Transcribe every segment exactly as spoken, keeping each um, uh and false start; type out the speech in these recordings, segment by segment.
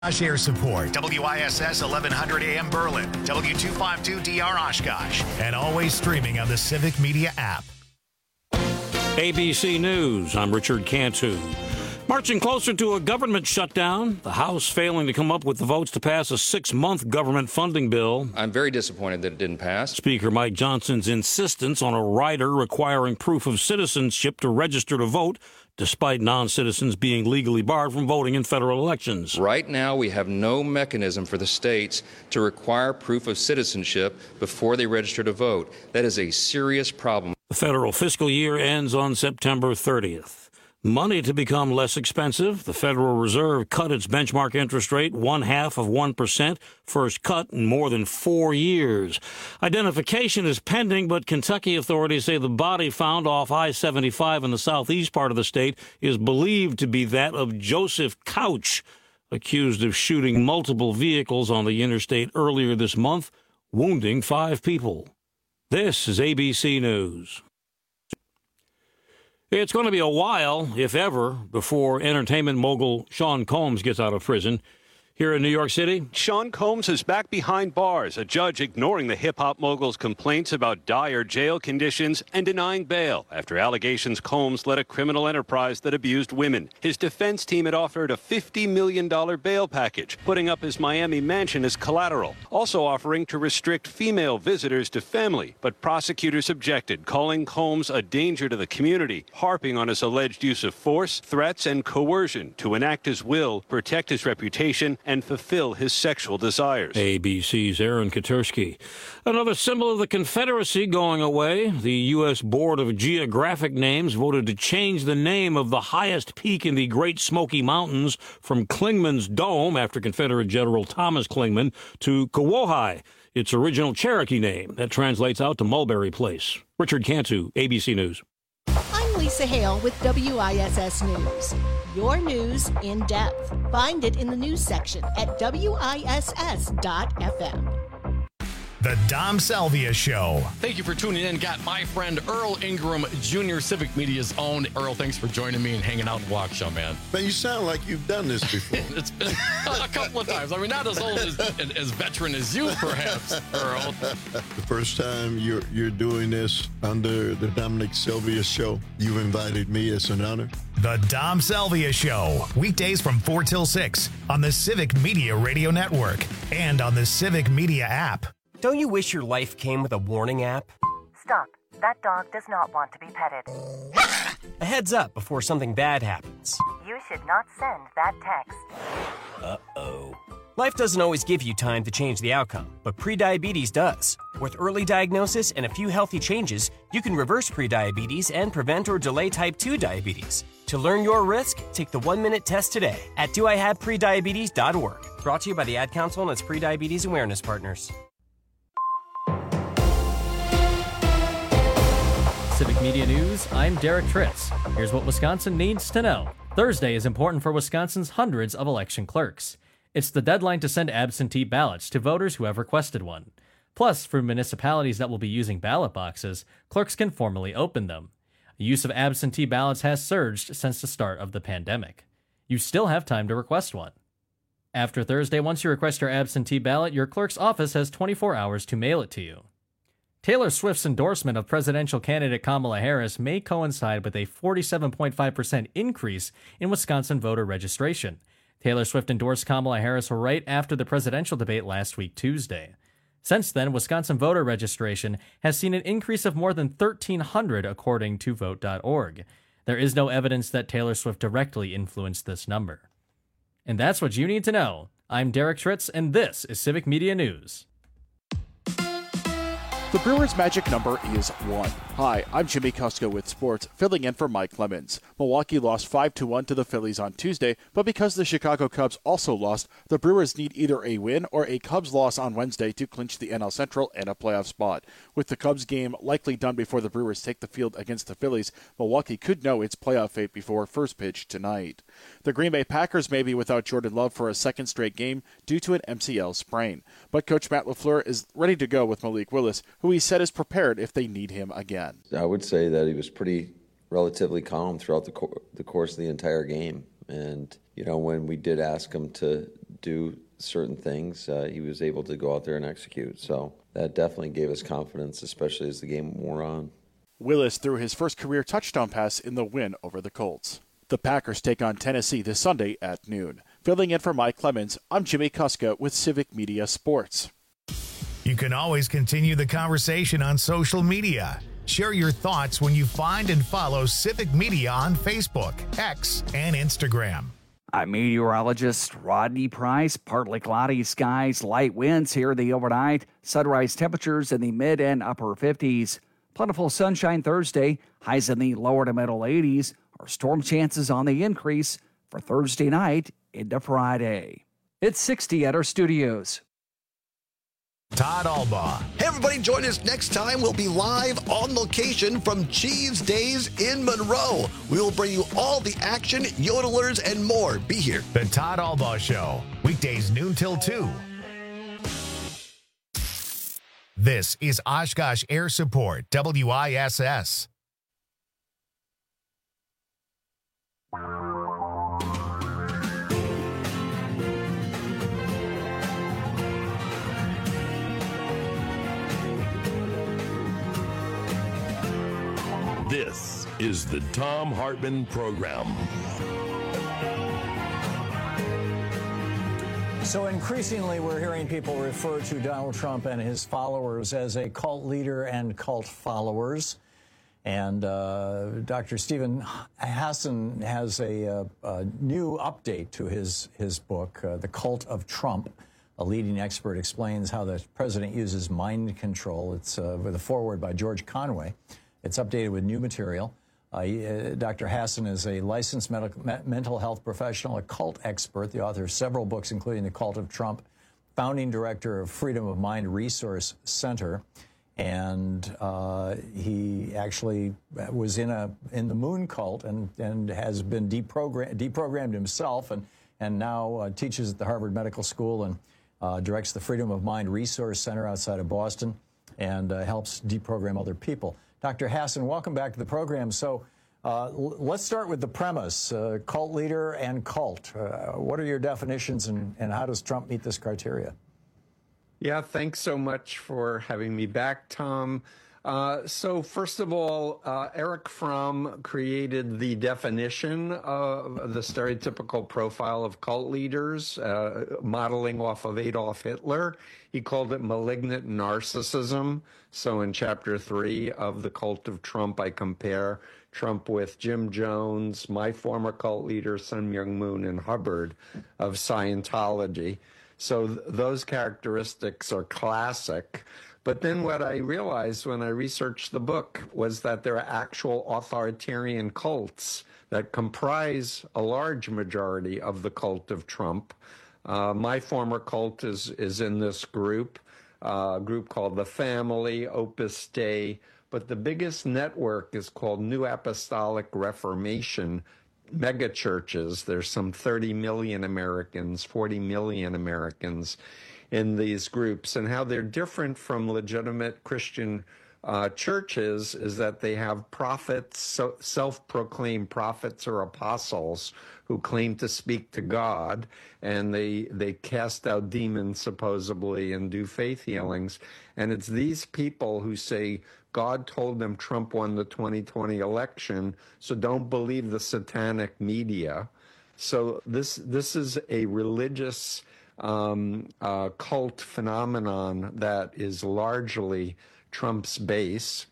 Air support, W I S S eleven hundred A M Berlin, W two fifty-two D R Oshkosh, and always streaming on the Civic Media app. A B C News, I'm Richard Cantu. Marching closer to a government shutdown, the House failing to come up with the votes to pass a six-month government funding bill. I'm very disappointed that it didn't pass. Speaker Mike Johnson's insistence on a rider requiring proof of citizenship to register to vote, despite non-citizens being legally barred from voting in federal elections. Right now, we have no mechanism for the states to require proof of citizenship before they register to vote. That is a serious problem. The federal fiscal year ends on September thirtieth. Money to become less expensive. The Federal Reserve cut its benchmark interest rate one half of one percent, first cut in more than four years. Identification is pending, but Kentucky authorities say the body found off I seventy-five in the southeast part of the state is believed to be that of Joseph Couch, accused of shooting multiple vehicles on the interstate earlier this month, wounding five people. This is A B C News. It's going to be a while, if ever, before entertainment mogul Sean Combs gets out of prison. Here in New York City, Sean Combs is back behind bars, a judge ignoring the hip-hop mogul's complaints about dire jail conditions and denying bail after allegations Combs led a criminal enterprise that abused women. His defense team had offered a fifty million dollars bail package, putting up his Miami mansion as collateral, also offering to restrict female visitors to family. But prosecutors objected, calling Combs a danger to the community, harping on his alleged use of force, threats, and coercion to enact his will, protect his reputation, and fulfill his sexual desires. A B C's Aaron Katersky. Another symbol of the Confederacy going away. The U S Board of Geographic Names voted to change the name of the highest peak in the Great Smoky Mountains from Clingman's Dome, after Confederate General Thomas Clingman, to Kawauhai, its original Cherokee name. That translates out to Mulberry Place. Richard Cantu, A B C News. I'm Lisa Hale with W I S S News. Your news in depth. Find it in the news section at W I S S dot F M. The Dom Salvia Show. Thank you for tuning in. Got my friend Earl Ingram Junior, Civic Media's own. Earl, thanks for joining me and hanging out in Waukesha, man. Man, you sound like you've done this before. It's been a couple of times. I mean, not as old as, as veteran as you, perhaps, Earl. The first time you're you're doing this under the Dominic Salvia Show, you invited me. It's an honor. The Dom Salvia Show. Weekdays from four till six on the Civic Media Radio Network and on the Civic Media app. Don't you wish your life came with a warning app? Stop. That dog does not want to be petted. A heads up before something bad happens. You should not send that text. Uh-oh. Life doesn't always give you time to change the outcome, but prediabetes does. With early diagnosis and a few healthy changes, you can reverse prediabetes and prevent or delay type two diabetes. To learn your risk, take the one-minute test today at do I have prediabetes dot org. Brought to you by the Ad Council and its prediabetes awareness partners. Civic Media News, I'm Derek Tritz. Here's what Wisconsin needs to know. Thursday is important for Wisconsin's hundreds of election clerks. It's the deadline to send absentee ballots to voters who have requested one. Plus, for municipalities that will be using ballot boxes, clerks can formally open them. The use of absentee ballots has surged since the start of the pandemic. You still have time to request one. After Thursday, once you request your absentee ballot, your clerk's office has twenty-four hours to mail it to you. Taylor Swift's endorsement of presidential candidate Kamala Harris may coincide with a forty-seven point five percent increase in Wisconsin voter registration. Taylor Swift endorsed Kamala Harris right after the presidential debate last week Tuesday. Since then, Wisconsin voter registration has seen an increase of more than thirteen hundred according to vote dot org. There is no evidence that Taylor Swift directly influenced this number. And that's what you need to know. I'm Derek Tritz, and this is Civic Media News. The Brewers' magic number is one. Hi, I'm Jimmy Kusko with sports, filling in for Mike Clemens. Milwaukee lost five to one to the Phillies on Tuesday, but because the Chicago Cubs also lost, the Brewers need either a win or a Cubs loss on Wednesday to clinch the N L Central and a playoff spot. With the Cubs game likely done before the Brewers take the field against the Phillies, Milwaukee could know its playoff fate before first pitch tonight. The Green Bay Packers may be without Jordan Love for a second straight game due to an M C L sprain, but Coach Matt LaFleur is ready to go with Malik Willis, who he said is prepared if they need him again. I would say that he was pretty relatively calm throughout the, co- the course of the entire game. And, you know, when we did ask him to do certain things, uh, he was able to go out there and execute. So that definitely gave us confidence, especially as the game wore on. Willis threw his first career touchdown pass in the win over the Colts. The Packers take on Tennessee this Sunday at noon. Filling in for Mike Clemens, I'm Jimmy Kuska with Civic Media Sports. You can always continue the conversation on social media. Share your thoughts when you find and follow Civic Media on Facebook, X, and Instagram. I'm meteorologist Rodney Price. Partly cloudy skies, light winds here the overnight. Sunrise temperatures in the mid and upper fifties. Plentiful sunshine Thursday, highs in the lower to middle eighties. Our storm chances on the increase for Thursday night into Friday. It's sixty at our studios. Todd Albaugh. Hey, everybody, join us next time. We'll be live on location from Cheese Days in Monroe. We will bring you all the action, yodelers, and more. Be here. The Todd Albaugh Show, weekdays noon till two. This is Oshkosh Air Support, W I S S. This is the Thom Hartmann Program. So increasingly, we're hearing people refer to Donald Trump and his followers as a cult leader and cult followers. And uh, Doctor Steven Hassan has a, a, a new update to his, his book, uh, The Cult of Trump. A leading expert explains how the president uses mind control. It's uh, with a foreword by George Conway. It's updated with new material. Uh, Doctor Hassan is a licensed medical, me- mental health professional, a cult expert, the author of several books, including The Cult of Trump, founding director of Freedom of Mind Resource Center. And uh, he actually was in a in the Moon cult and, and has been deprogram- deprogrammed himself and, and now uh, teaches at the Harvard Medical School and uh, directs the Freedom of Mind Resource Center outside of Boston and uh, helps deprogram other people. Doctor Hassan, welcome back to the program. So uh, l- let's start with the premise, uh, cult leader and cult. Uh, what are your definitions and, and how does Trump meet this criteria? Yeah, thanks so much for having me back, Tom. Uh, so first of all, uh, Erich Fromm created the definition of the stereotypical profile of cult leaders, uh, modeling off of Adolf Hitler. He called it malignant narcissism. So in chapter three of The Cult of Trump, I compare Trump with Jim Jones, my former cult leader, Sun Myung Moon, and Hubbard of Scientology. So th- those characteristics are classic. But then what I realized when I researched the book was that there are actual authoritarian cults that comprise a large majority of the cult of Trump. Uh, my former cult is, is in this group, uh, a group called The Family, Opus Dei. But the biggest network is called New Apostolic Reformation megachurches. There's some thirty million Americans, forty million Americans in these groups, and how they're different from legitimate Christian uh, churches is that they have prophets, so self-proclaimed prophets or apostles who claim to speak to God, and they they cast out demons supposedly and do faith healings. And it's these people who say God told them Trump won the twenty twenty election, so don't believe the satanic media. So this this is a religious Um, uh, cult phenomenon that is largely Trump's base.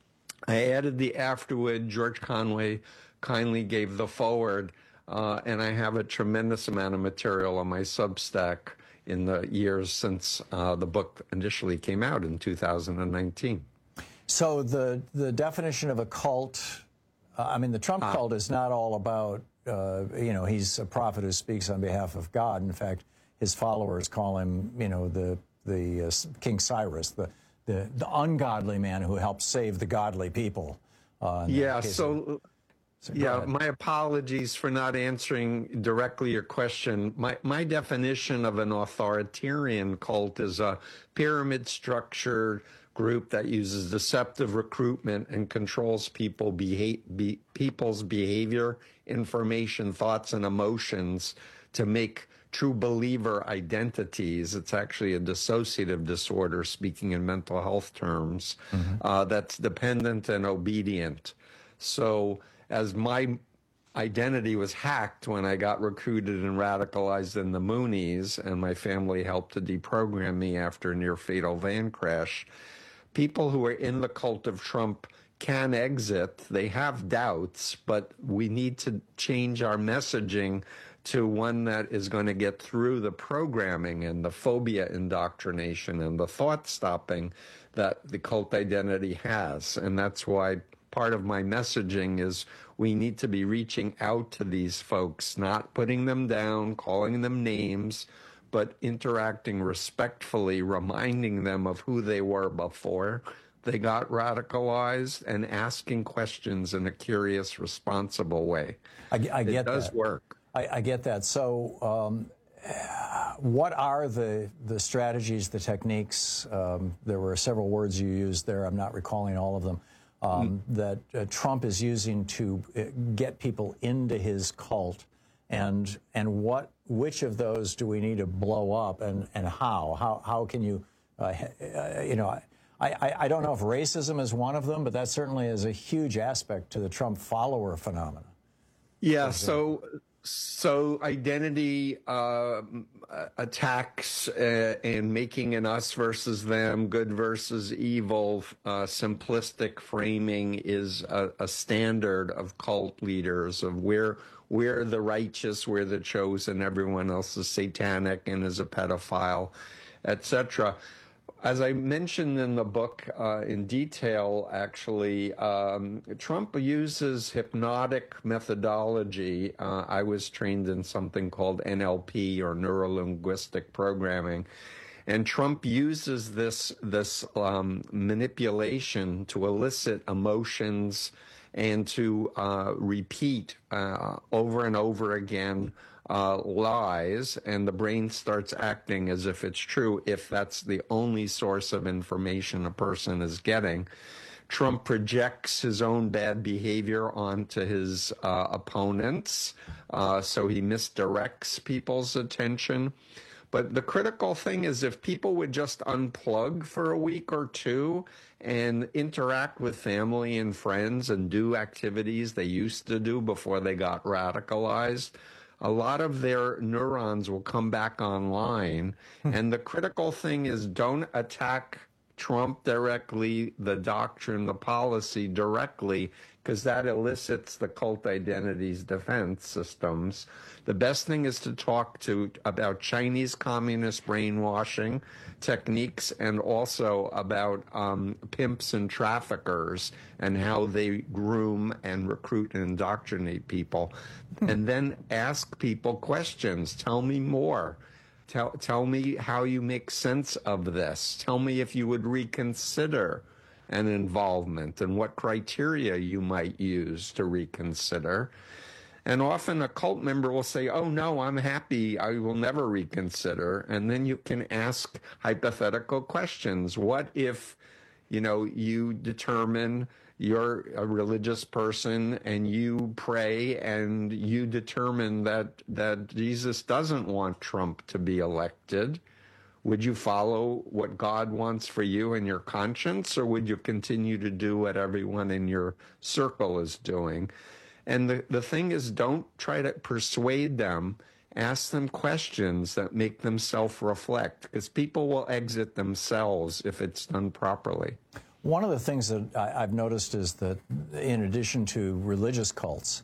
I added the afterword. George Conway kindly gave the forward, uh, and I have a tremendous amount of material on my Substack in the years since uh, the book initially came out in two thousand nineteen. So the, the definition of a cult, uh, I mean, the Trump uh, cult is not all about, uh, you know, he's a prophet who speaks on behalf of God. In fact, his followers call him, you know, the the uh, King Cyrus, the, the the ungodly man who helps save the godly people. Uh, yeah. So, of, so yeah. My apologies for not answering directly your question. My my definition of an authoritarian cult is a pyramid structured group that uses deceptive recruitment and controls people beha- be, people's behavior, information, thoughts, and emotions to make true believer identities. It's actually a dissociative disorder, speaking in mental health terms, mm-hmm. uh, that's dependent and obedient. So as my identity was hacked when I got recruited and radicalized in the Moonies, and my family helped to deprogram me after a near-fatal van crash, people who are in the cult of Trump can exit. They have doubts, but we need to change our messaging to one that is going to get through the programming and the phobia indoctrination and the thought stopping that the cult identity has. And that's why part of my messaging is we need to be reaching out to these folks, not putting them down, calling them names, but interacting respectfully, reminding them of who they were before they got radicalized, and asking questions in a curious, responsible way. I, I get it does that. work. I, I get that. So um, what are the, the strategies, the techniques? Um, there were several words you used there. I'm not recalling all of them. Um, mm. that uh, Trump is using to uh, get people into his cult, and and what which of those do we need to blow up, and, and how how how can you uh, uh, you know I, I I don't know if racism is one of them, but that certainly is a huge aspect to the Trump follower phenomena. Yeah. So. So identity uh, attacks uh, and making an us versus them, good versus evil, uh, simplistic framing is a, a standard of cult leaders of we're, we're the righteous, we're the chosen, everyone else is satanic and is a pedophile, et cetera. As I mentioned in the book uh, in detail, actually, um, Trump uses hypnotic methodology. Uh, I was trained in something called N L P, or neuro-linguistic programming, and Trump uses this this um, manipulation to elicit emotions and to uh, repeat uh, over and over again Uh, lies, and the brain starts acting as if it's true if that's the only source of information a person is getting. Trump projects his own bad behavior onto his uh, opponents, uh, so he misdirects people's attention. But the critical thing is if people would just unplug for a week or two and interact with family and friends and do activities they used to do before they got radicalized, a lot of their neurons will come back online. And the critical thing is don't attack Trump directly, the doctrine, the policy directly, because that elicits the cult identity's defense systems. The best thing is to talk to about Chinese communist brainwashing techniques, and also about um, pimps and traffickers and how they groom and recruit and indoctrinate people. And then ask people questions. Tell me more. Tell, tell me how you make sense of this. Tell me if you would reconsider an involvement and what criteria you might use to reconsider. And often a cult member will say, oh, no, I'm happy. I will never reconsider. And then you can ask hypothetical questions. What if, you know, you determine you're a religious person and you pray and you determine that that Jesus doesn't want Trump to be elected? Would you follow what God wants for you and your conscience, or would you continue to do what everyone in your circle is doing? And the, the thing is, don't try to persuade them. Ask them questions that make them self-reflect, because people will exit themselves if it's done properly. One of the things that I, I've noticed is that in addition to religious cults,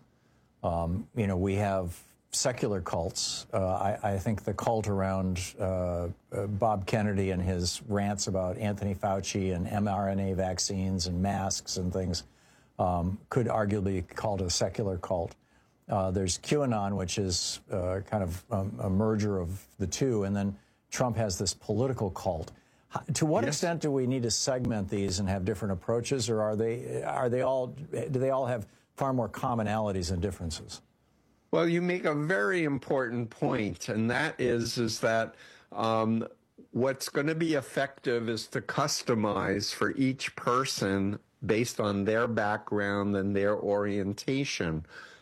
um, you know, we have secular cults. Uh, I, I think the cult around uh, uh, Bob Kennedy and his rants about Anthony Fauci and mRNA vaccines and masks and things um, could arguably be called a secular cult. Uh, there's QAnon, which is uh, kind of um, a merger of the two, and then Trump has this political cult. How, to what yes. extent do we need to segment these and have different approaches, or are they are they all do they all have far more commonalities than differences? Well, you make a very important point, and that is is that um, what's going to be effective is to customize for each person based on their background and their orientation.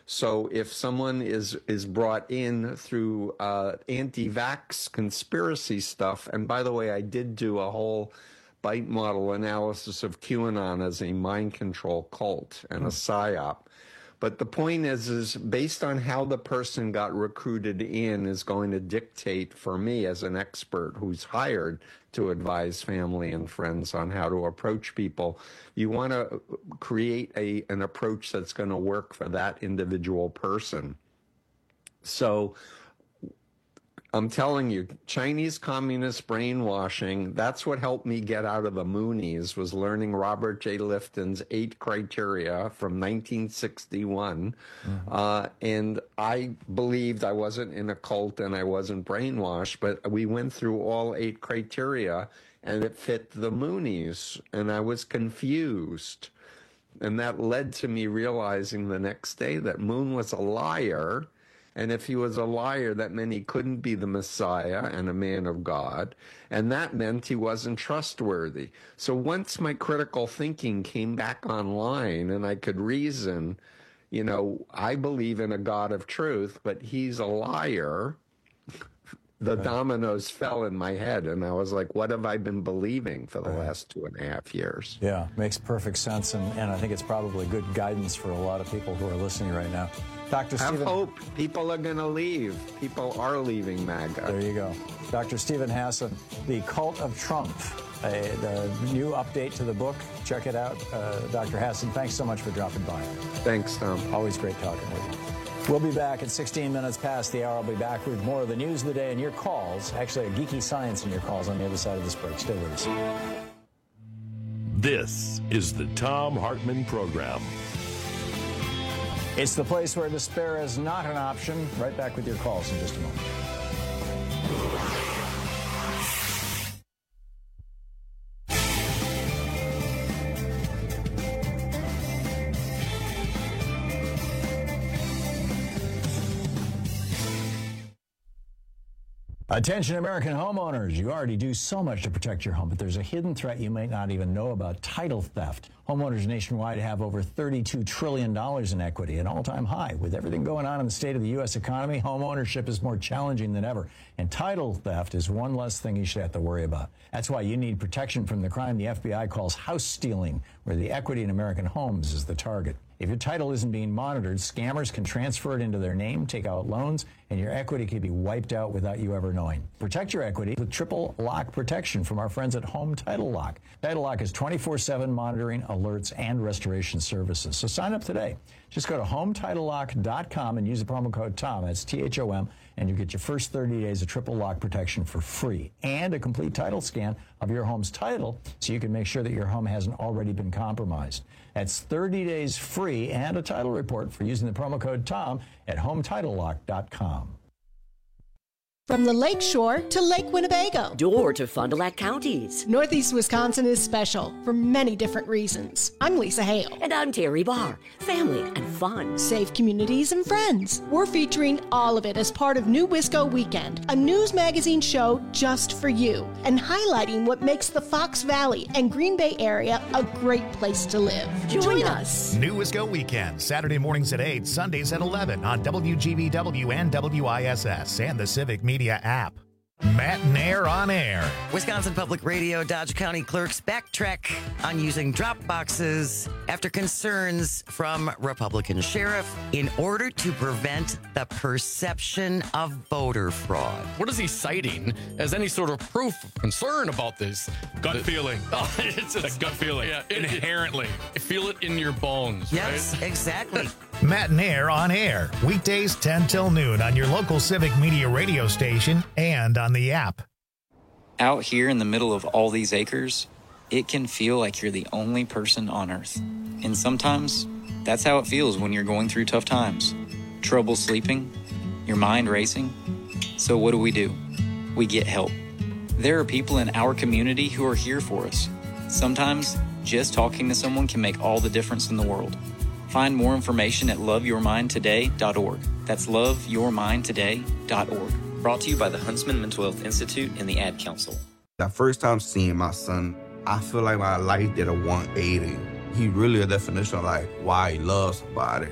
So if someone is is brought in through uh, anti-vax conspiracy stuff, and by the way, I did do a whole bite model analysis of QAnon as a mind control cult and a psyop. But the point is, is based on how the person got recruited in is going to dictate for me as an expert who's hired to advise family and friends on how to approach people. You want to create a an approach that's going to work for that individual person. So I'm telling you, Chinese communist brainwashing, that's what helped me get out of the Moonies, was learning Robert J. Lifton's eight criteria from nineteen sixty-one. Mm-hmm. Uh, and I believed I wasn't in a cult and I wasn't brainwashed, but we went through all eight criteria and it fit the Moonies, and I was confused. And that led to me realizing the next day that Moon was a liar. And if he was a liar, that meant he couldn't be the Messiah and a man of God. And that meant he wasn't trustworthy. So once my critical thinking came back online and I could reason, you know, I believe in a God of truth, but he's a liar. The right. dominoes fell in my head, and I was like, what have I been believing for the right. last two and a half years? Yeah, makes perfect sense, and, and I think it's probably good guidance for a lot of people who are listening right now. Doctor Have Stephen, hope. People are going to leave. People are leaving MAGA. There you go. Doctor Stephen Hassan, The Cult of Trump, a, the new update to the book. Check it out. Uh, Doctor Hassan, thanks so much for dropping by. Thanks, Tom. Always great talking with you. We'll be back at sixteen minutes past the hour. I'll be back with more of the news of the day and your calls. Actually, a geeky science in your calls on the other side of this break. Stay with us. This is the Thom Hartmann Program. It's the place where despair is not an option. Right back with your calls in just a moment. Attention American homeowners, you already do so much to protect your home, but there's a hidden threat you might not even know about: title theft. Homeowners nationwide have over thirty-two trillion dollars in equity, an all-time high. With everything going on in the state of the U S economy, home ownership is more challenging than ever, and title theft is one less thing you should have to worry about. That's why you need protection from the crime the F B I calls house stealing, where the equity in American homes is the target. If your title isn't being monitored, scammers can transfer it into their name, take out loans, and your equity can be wiped out without you ever knowing. Protect your equity with triple lock protection from our friends at Home Title Lock. Title Lock is twenty-four seven monitoring, alerts, and restoration services. So sign up today. Just go to home title lock dot com and use the promo code TOM, that's T H O M, and you get your first thirty days of triple lock protection for free and a complete title scan of your home's title so you can make sure that your home hasn't already been compromised. That's thirty days free and a title report for using the promo code TOM at home title lock dot com. From the Lake Shore to Lake Winnebago. Door to Fond du Lac counties. Northeast Wisconsin is special for many different reasons. I'm Lisa Hale. And I'm Terry Barr. Family and fun. Safe communities and friends. We're featuring all of it as part of New Wisco Weekend, a news magazine show just for you, and highlighting what makes the Fox Valley and Green Bay area a great place to live. Join, Join us. New Wisco Weekend, Saturday mornings at eight, Sundays at eleven on W G B W and W I S S and the Civic Media app. Matt Nair on air. Wisconsin Public Radio Dodge County clerks backtrack on using drop boxes after concerns from Republican sheriff in order to prevent the perception of voter fraud. What is he citing as any sort of proof of concern about this? Gut the, feeling. Oh, it's a gut feeling. Yeah, it, inherently. It, feel it in your bones. Yes, right? exactly. Matt Nair on air. Weekdays ten till noon on your local Civic Media radio station and on the app. Out here in the middle of all these acres, it can feel like you're the only person on Earth. And sometimes, that's how it feels when you're going through tough times. Trouble sleeping, your mind racing. So what do we do? We get help. There are people in our community who are here for us. Sometimes, just talking to someone can make all the difference in the world. Find more information at love your mind today dot org. That's love your mind today dot org. Brought to you by the Huntsman Mental Health Institute and the Ad Council. The first time seeing my son, I feel like my life did a one eighty. He really a definition of like why he loves somebody.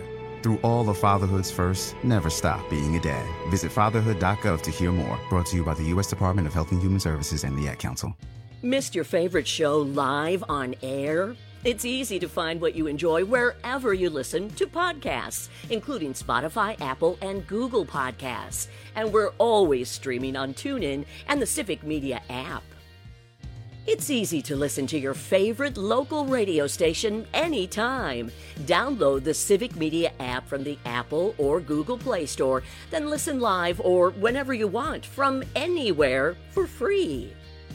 Through all of fatherhood's first, never stop being a dad. Visit fatherhood dot gov to hear more. Brought to you by the U S Department of Health and Human Services and the Ad Council. Missed your favorite show live on air? It's easy to find what you enjoy wherever you listen to podcasts, including Spotify, Apple, and Google Podcasts. And we're always streaming on TuneIn and the Civic Media app. It's easy to listen to your favorite local radio station anytime. Download the Civic Media app from the Apple or Google Play Store, then listen live or whenever you want from anywhere for free.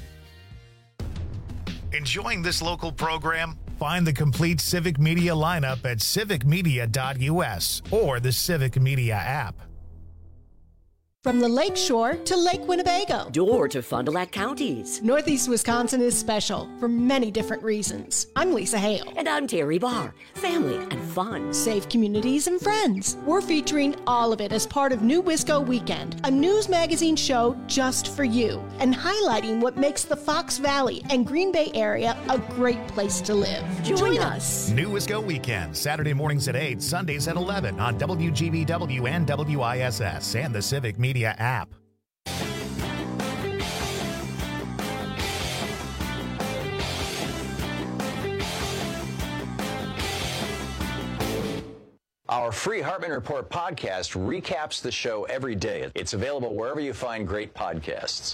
Enjoying this local program? Find the complete Civic Media lineup at civic media dot u s or the Civic Media app. From the Lake Shore to Lake Winnebago. Door to Fond du Lac counties. Northeast Wisconsin is special for many different reasons. I'm Lisa Hale. And I'm Terry Barr. Family and fun. Safe communities and friends. We're featuring all of it as part of New Wisco Weekend, a news magazine show just for you, and highlighting what makes the Fox Valley and Green Bay area a great place to live. Join, Join us. us. New Wisco Weekend, Saturday mornings at eight, Sundays at eleven on W G B W and W I S S and the Civic Media Media app. Our free Hartman Report podcast recaps the show every day. It's available wherever you find great podcasts.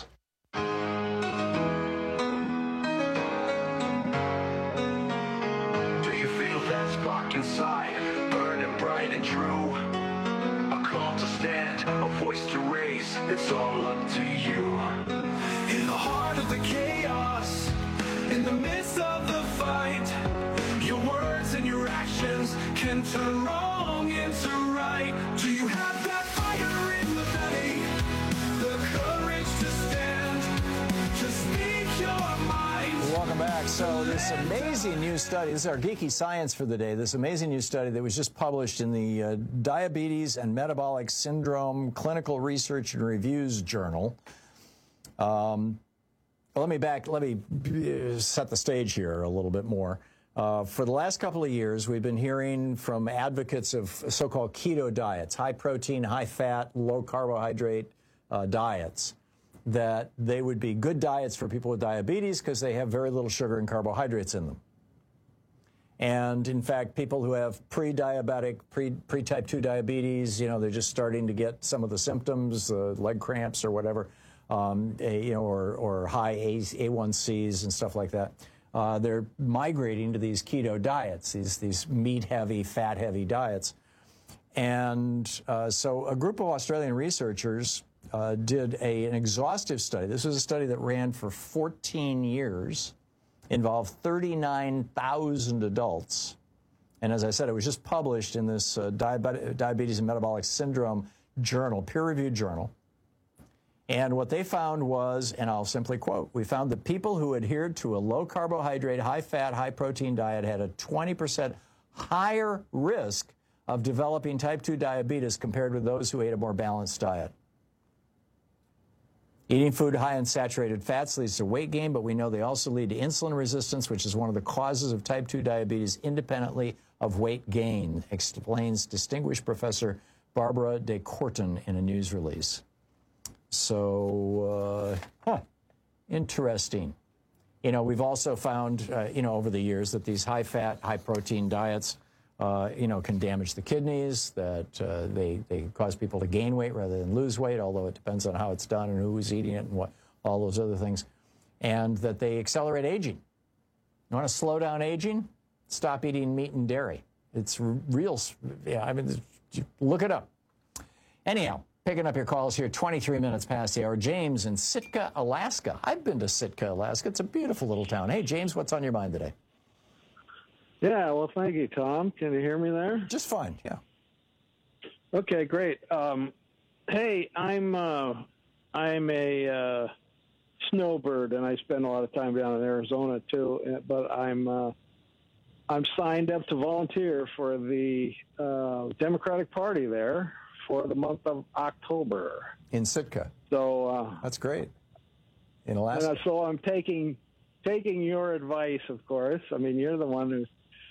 Do you feel that spark inside, burning bright and true? To stand, a voice to raise, it's all up to you. In the heart of the chaos, in the midst of the fight, your words and your actions can turn wrong into right. Do you have that fire in the belly, the courage to stand, to speak your mind? Welcome back. So this amazing new study, this is our geeky science for the day, this amazing new study that was just published in the uh, Diabetes and Metabolic Syndrome Clinical Research and Reviews Journal. Um, let me back, let me set the stage here a little bit more. Uh, for the last couple of years, we've been hearing from advocates of so-called keto diets, high protein, high fat, low carbohydrate uh, diets, that they would be good diets for people with diabetes because they have very little sugar and carbohydrates in them. And in fact, people who have pre-diabetic, pre, pre-type two diabetes, you know, they're just starting to get some of the symptoms, uh, leg cramps or whatever, um, a, you know, or, or high A one Cs and stuff like that. Uh, they're migrating to these keto diets, these, these meat-heavy, fat-heavy diets. And uh, so a group of Australian researchers Uh, did a, an exhaustive study. This was a study that ran for fourteen years, involved thirty-nine thousand adults. And as I said, it was just published in this uh, Diabe- Diabetes and Metabolic Syndrome journal, peer-reviewed journal. And what they found was, and I'll simply quote, we found that people who adhered to a low-carbohydrate, high-fat, high-protein diet had a twenty percent higher risk of developing type two diabetes compared with those who ate a more balanced diet. Eating food high in saturated fats leads to weight gain, but we know they also lead to insulin resistance, which is one of the causes of type two diabetes independently of weight gain, explains distinguished Professor Barbara de Courton in a news release. So, uh, huh, interesting. You know, we've also found, uh, you know, over the years that these high-fat, high-protein diets, uh, you know, can damage the kidneys, that uh, they, they cause people to gain weight rather than lose weight, although it depends on how it's done and who's eating it and what, all those other things, and that they accelerate aging. You want to slow down aging? Stop eating meat and dairy. It's real, yeah, I mean, look it up. Anyhow, picking up your calls here, twenty-three minutes past the hour. James in Sitka, Alaska. I've been to Sitka, Alaska. It's a beautiful little town. Hey, James, what's on your mind today? Yeah, well, thank you, Tom. Can you hear me there? Just fine, yeah. Okay, great. Um, hey, I'm uh, I'm a uh, snowbird, and I spend a lot of time down in Arizona too. But I'm uh, I'm signed up to volunteer for the uh, Democratic Party there for the month of October in Sitka. So uh, that's great. In Alaska. And so I'm taking taking your advice, of course. I mean, you're the one who's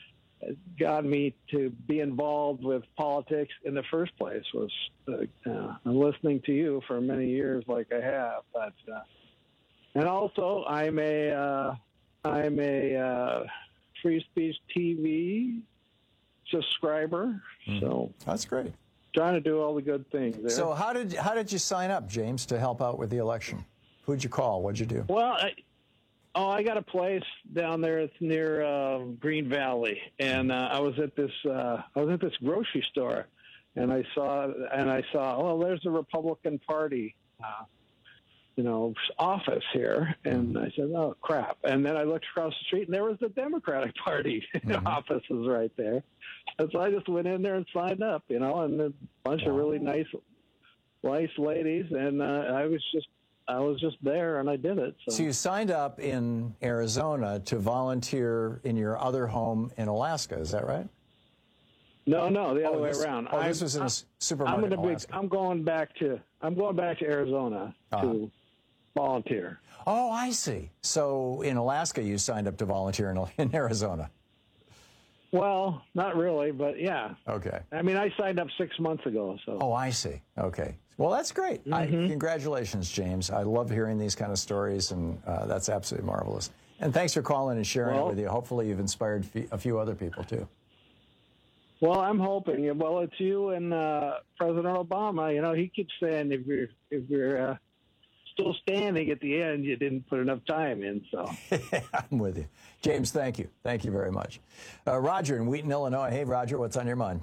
got me to be involved with politics in the first place was uh, uh, listening to you for many years, like I have. But uh, and also, I'm a uh, I'm a uh, Free Speech T V subscriber, mm. so that's great. Trying to do all the good things there. So how did how did you sign up, James, to help out with the election? Who'd you call? What'd you do? Well, I, oh, I got a place down there. It's near uh, Green Valley, and uh, I was at this uh, I was at this grocery store, and I saw and I saw oh, there's the Republican Party, uh, you know, office here, and I said, oh crap! And then I looked across the street, and there was the Democratic Party mm-hmm. offices right there. And so I just went in there and signed up, you know, and a bunch wow. of really nice, nice ladies, and uh, I was just, I was just there, and I did it. So. so you signed up in Arizona to volunteer in your other home in Alaska, is that right? No, no, the other oh, way this, around. Oh, this was in a supermarket. I'm in Alaska. Be, I'm going back to, I'm going back to Arizona uh-huh. to volunteer. Oh, I see. So in Alaska, you signed up to volunteer in, in Arizona. Well, not really, but yeah. Okay. I mean, I signed up six months ago. So. Oh, I see. Okay. Well, that's great. Mm-hmm. I, congratulations, James. I love hearing these kind of stories, and uh, that's absolutely marvelous. And thanks for calling and sharing well, it with you. Hopefully, you've inspired a few other people too. Well, I'm hoping. Well, it's you and uh, President Obama. You know, he keeps saying if you're if you're uh, still standing at the end, you didn't put enough time in. So I'm with you, James. Thank you. Thank you very much. Uh, Roger in Wheaton, Illinois. Hey, Roger, what's on your mind?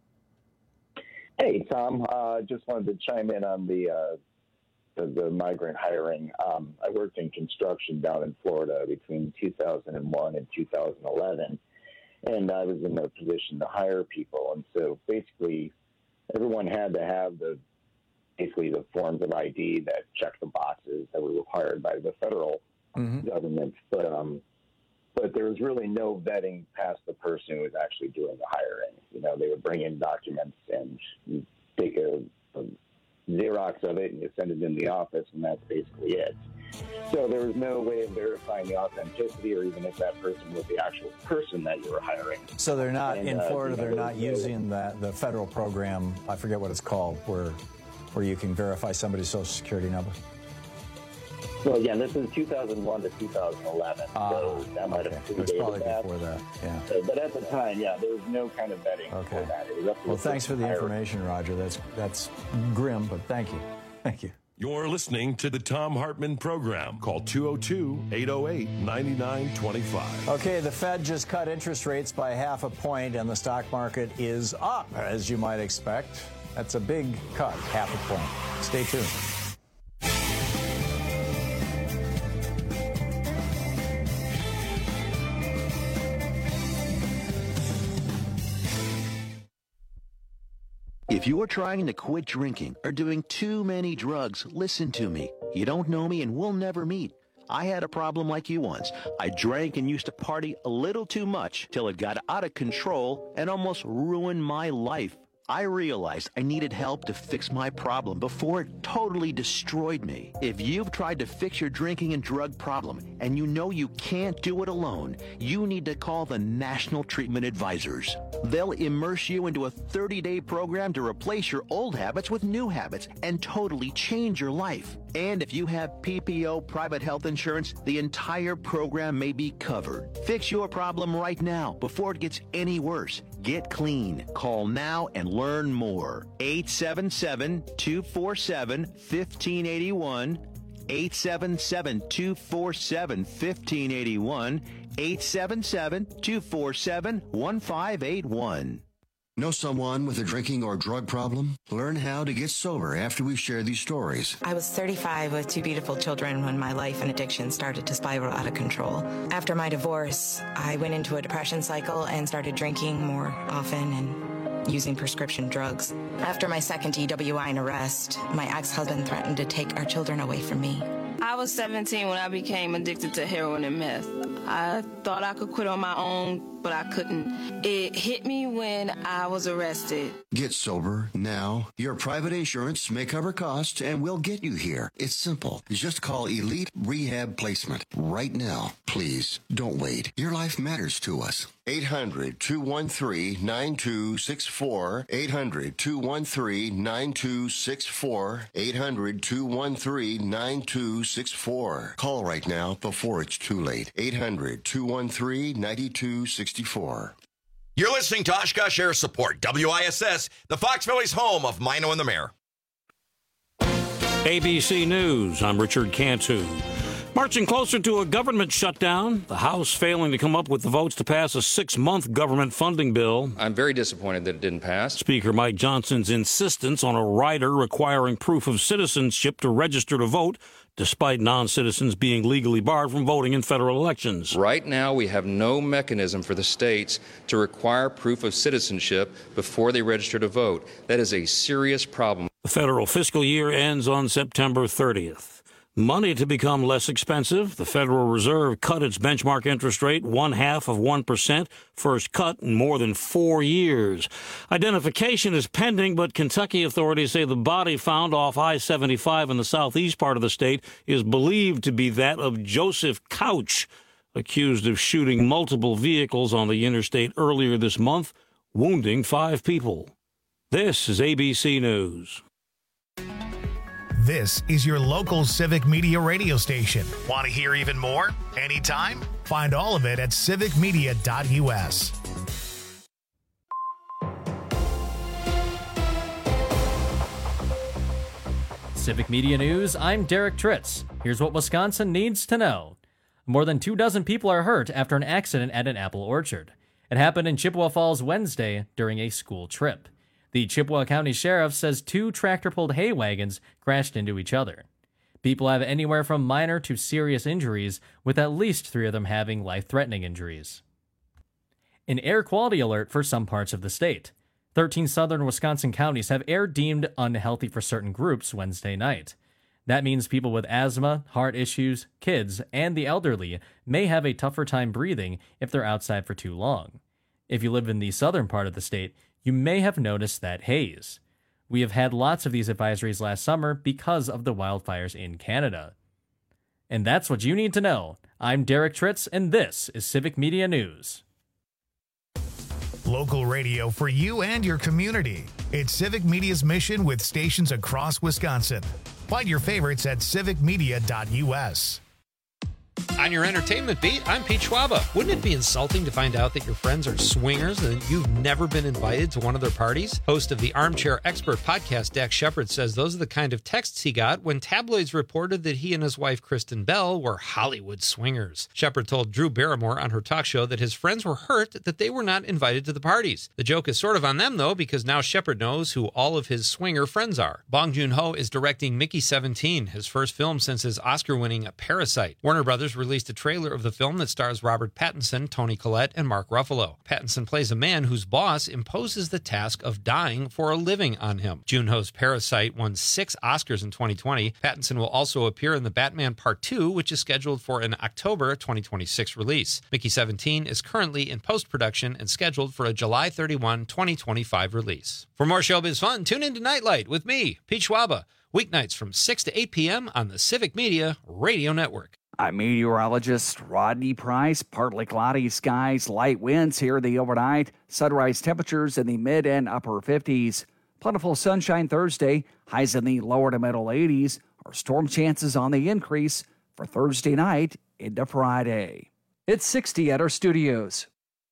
Hey, Tom. Uh, just wanted to chime in on the uh, the, the migrant hiring. Um, I worked in construction down in Florida between two thousand one and two thousand eleven, and I was in the position to hire people. And so basically, everyone had to have the basically the forms of I D that check the boxes that were required by the federal mm-hmm. government. But um, but there was really no vetting past the person who was actually doing the hiring. You know, they would bring in documents and you take a, a Xerox of it and you send it in the office, and that's basically it. So there was no way of verifying the authenticity or even if that person was the actual person that you were hiring. So they're not, and, in uh, Florida, you know, they're not using that, the federal program, I forget what it's called, where where you can verify somebody's Social Security number? Well, again, this is two thousand one to two thousand eleven, uh, so that might okay. have It was probably that. before that, yeah. Uh, but at the time, yeah, there was no kind of vetting okay. for that. It was up to well, the thanks for the hirer. information, Roger. That's that's grim, but thank you. Thank you. You're listening to the Tom Hartman Program. Call two oh two, eight oh eight, nine nine two five. Okay, the Fed just cut interest rates by half a point, and the stock market is up, as you might expect. That's a big cut, half a point. Stay tuned. If you are trying to quit drinking or doing too many drugs, listen to me. You don't know me and we'll never meet. I had a problem like you once. I drank and used to party a little too much till it got out of control and almost ruined my life. I realized I needed help to fix my problem before it totally destroyed me. If you've tried to fix your drinking and drug problem and you know you can't do it alone, you need to call the National Treatment Advisors. They'll immerse you into a thirty-day program to replace your old habits with new habits and totally change your life. And if you have P P O private health insurance, the entire program may be covered. Fix your problem right now before it gets any worse. Get clean. Call now and learn more. eight seven seven, two four seven, one five eight one. eight seven seven, two four seven, one five eight one. eight seven seven, two four seven, one five eight one. Know someone with a drinking or drug problem? Learn how to get sober after we share these stories. I was thirty-five with two beautiful children when my life and addiction started to spiral out of control. After my divorce, I went into a depression cycle and started drinking more often and using prescription drugs. After my second D W I and arrest, my ex-husband threatened to take our children away from me. I was seventeen when I became addicted to heroin and meth. I thought I could quit on my own, but I couldn't. It hit me when I was arrested. Get sober now. Your private insurance may cover costs and we'll get you here. It's simple. Just call Elite Rehab Placement right now. Please don't wait. Your life matters to us. eight hundred, two one three, nine two six four. eight hundred, two one three, nine two six four. eight hundred, two one three, nine two six four. Call right now before it's too late. eight hundred, two one three, nine two six four. You're listening to Oshkosh Air Support, W I S S, the Fox Valley's home of Mino and the Mayor. A B C News, I'm Richard Cantu. Marching closer to a government shutdown, the House failing to come up with the votes to pass a six-month government funding bill. I'm very disappointed that it didn't pass. Speaker Mike Johnson's insistence on a rider requiring proof of citizenship to register to vote, despite non-citizens being legally barred from voting in federal elections. Right now, we have no mechanism for the states to require proof of citizenship before they register to vote. That is a serious problem. The federal fiscal year ends on September thirtieth. Money to become less expensive. The Federal Reserve cut its benchmark interest rate one half of one percent, first cut in more than four years. Identification is pending, but Kentucky authorities say the body found off I seventy-five in the southeast part of the state is believed to be that of Joseph Couch, accused of shooting multiple vehicles on the interstate earlier this month, wounding five people. This is A B C News. This is your local Civic Media radio station. Want to hear even more? Anytime? Find all of it at civic media dot u s. Civic Media News, I'm Derek Tritz. Here's what Wisconsin needs to know. More than two dozen people are hurt after an accident at an apple orchard. It happened in Chippewa Falls Wednesday during a school trip. The Chippewa County Sheriff says two tractor-pulled hay wagons crashed into each other. People have anywhere from minor to serious injuries, with at least three of them having life-threatening injuries. An air quality alert for some parts of the state. thirteen southern Wisconsin counties have air deemed unhealthy for certain groups Wednesday night. That means people with asthma, heart issues, kids, and the elderly may have a tougher time breathing if they're outside for too long. If you live in the southern part of the state, you may have noticed that haze. We have had lots of these advisories last summer because of the wildfires in Canada. And that's what you need to know. I'm Derek Tritz, and this is Civic Media News. Local radio for you and your community. It's Civic Media's mission with stations across Wisconsin. Find your favorites at civic media dot u s. On your entertainment beat, I'm Pete Schwaba. Wouldn't it be insulting to find out that your friends are swingers and that you've never been invited to one of their parties? Host of the Armchair Expert podcast, Dax Shepard, says those are the kind of texts he got when tabloids reported that he and his wife, Kristen Bell, were Hollywood swingers. Shepard told Drew Barrymore on her talk show that his friends were hurt that they were not invited to the parties. The joke is sort of on them, though, because now Shepard knows who all of his swinger friends are. Bong Joon-ho is directing Mickey seventeen, his first film since his Oscar-winning Parasite. Warner Brothers released a trailer of the film that stars Robert Pattinson, Toni Collette, and Mark Ruffalo. Pattinson plays a man whose boss imposes the task of dying for a living on him. Joon-ho's Parasite won six Oscars in twenty twenty. Pattinson will also appear in The Batman Part two, which is scheduled for an October twenty twenty-six release. Mickey seventeen is currently in post-production and scheduled for a July thirty-first, twenty twenty-five release. For more showbiz fun, tune into Nightlight with me, Pete Schwaba, weeknights from six to eight p.m. on the Civic Media Radio Network. I'm meteorologist Rodney Price. Partly cloudy skies, light winds here the overnight. Sunrise temperatures in the mid and upper fifties. Plentiful sunshine Thursday, highs in the lower to middle eighties. Our storm chances on the increase for Thursday night into Friday. It's sixty at our studios.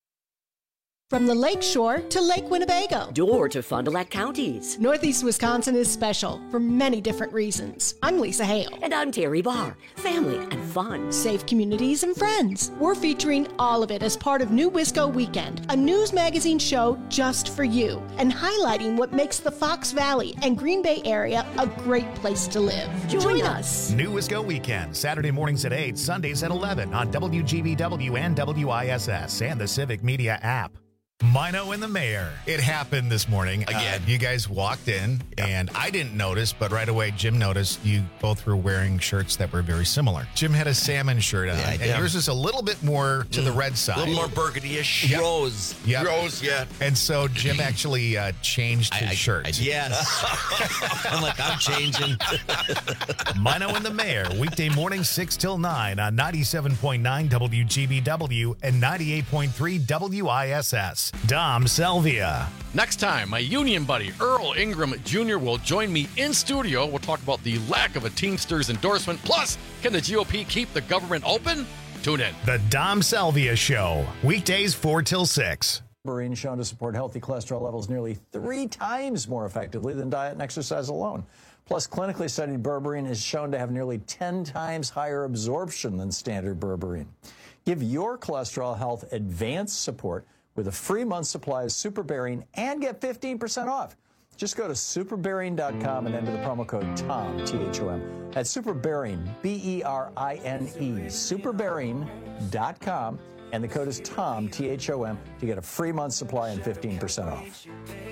From the Lake Shore to Lake Winnebago. Door to Fond du Lac counties. Northeast Wisconsin is special for many different reasons. I'm Lisa Hale. And I'm Terry Barr. Family and fun. Safe communities and friends. We're featuring all of it as part of New Wisco Weekend, a news magazine show just for you, and highlighting what makes the Fox Valley and Green Bay area a great place to live. Join, Join us. New Wisco Weekend, Saturday mornings at eight, Sundays at eleven on W G B W and W I S S and the Civic Media app. Mino and the Mayor. It happened this morning. Again. Uh, you guys walked in, and I didn't notice, but right away Jim noticed you both were wearing shirts that were very similar. Jim had a salmon shirt on, Yeah, I and did. yours is a little bit more to the red side. A little more burgundy-ish. Yep. Rose. Yep. Rose, yeah. And so Jim actually uh, changed his I- I- shirt. I- yes. I'm like, I'm changing. Mino and the Mayor, weekday morning six till nine on ninety-seven point nine W G B W and ninety-eight point three W I S S. Dom Selvia. Next time, my union buddy Earl Ingram Junior will join me in studio. We'll talk about the lack of a Teamsters endorsement. Plus, can the G O P keep the government open? Tune in. The Dom Selvia Show, weekdays four till six. Berberine shown to support healthy cholesterol levels nearly three times more effectively than diet and exercise alone. Plus, clinically studied berberine is shown to have nearly ten times higher absorption than standard berberine. Give your cholesterol health advanced support with a free month supply of Superberine and get fifteen percent off. Just go to superberine dot com and enter the promo code TOM, T H O M. That's Superberine, B E R I N E, superberine dot com, and the code is TOM, T H O M, to get a free month supply and fifteen percent off.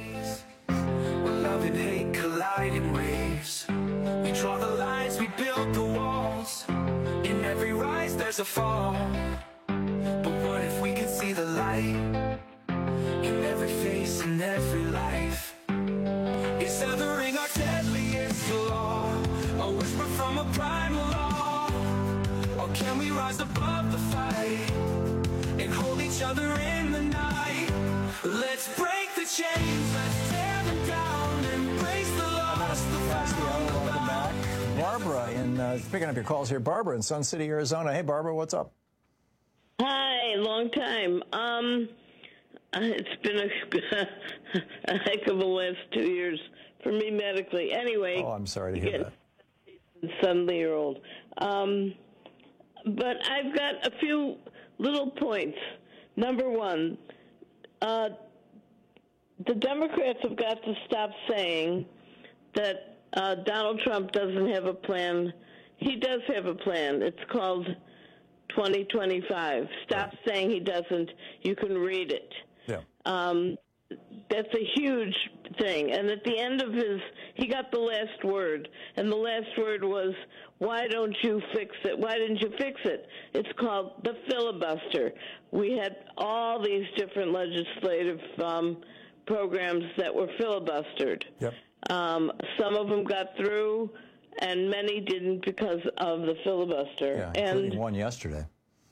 Love and hate collide in waves. We draw the lines, we build the walls. In every rise, there's a fall. But what if we could see the light in every face, in every life? Is othering our deadliest law? A whisper from a primal law? Or can we rise above the fight and hold each other in the night? Let's break the chains, let's tear them down, embrace the lost, the Past the hour, found, the welcome back. Barbara, in, uh, picking up your calls here. Barbara in Sun City, Arizona. Hey, Barbara, what's up? Hi, long time. Um, uh, it's been a, a heck of a last two years for me medically. Anyway. Oh, I'm sorry to hear yeah, that. Suddenly you're old. Um, but I've got a few little points. Number one, uh, the Democrats have got to stop saying that uh, Donald Trump doesn't have a plan. He does have a plan. It's called twenty twenty-five. Stop right. saying he doesn't. You can read it. Yeah. Um, that's a huge thing. And at the end of his, he got the last word. And the last word was, why don't you fix it? Why didn't you fix it? It's called the filibuster. We had all these different legislative um, programs that were filibustered. Yep. Um, some of them got through, and many didn't because of the filibuster. Yeah, including and one yesterday.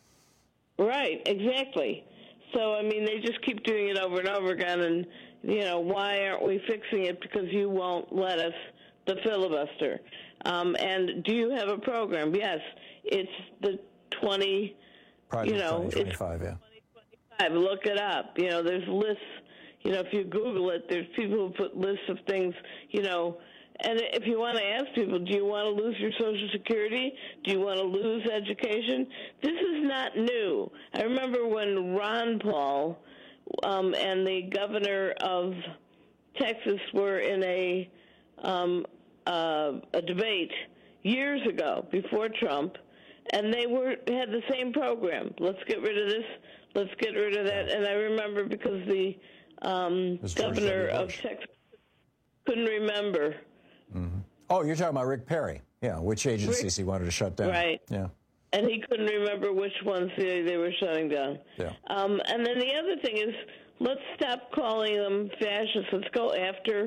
Right, exactly. So, I mean, they just keep doing it over and over again, and, you know, why aren't we fixing it? Because you won't let us, the filibuster. Um, and do you have a program? Yes, it's the twenty, Project you know, twenty twenty-five, yeah. twenty-five. Look it up. You know, there's lists. You know, if you Google it, there's people who put lists of things, you know. And if you want to ask people, do you want to lose your Social Security? Do you want to lose education? This is not new. I remember when Ron Paul um, and the governor of Texas were in a um, uh, a debate years ago, before Trump, and they were had the same program. Let's get rid of this. Let's get rid of that. And I remember because the um, governor of Texas couldn't remember. Mm-hmm. Oh, you're talking about Rick Perry. Yeah, which agencies Rick, he wanted to shut down. Right. Yeah. And he couldn't remember which ones they, they were shutting down. Yeah. Um, and then the other thing is, let's stop calling them fascists. Let's go after,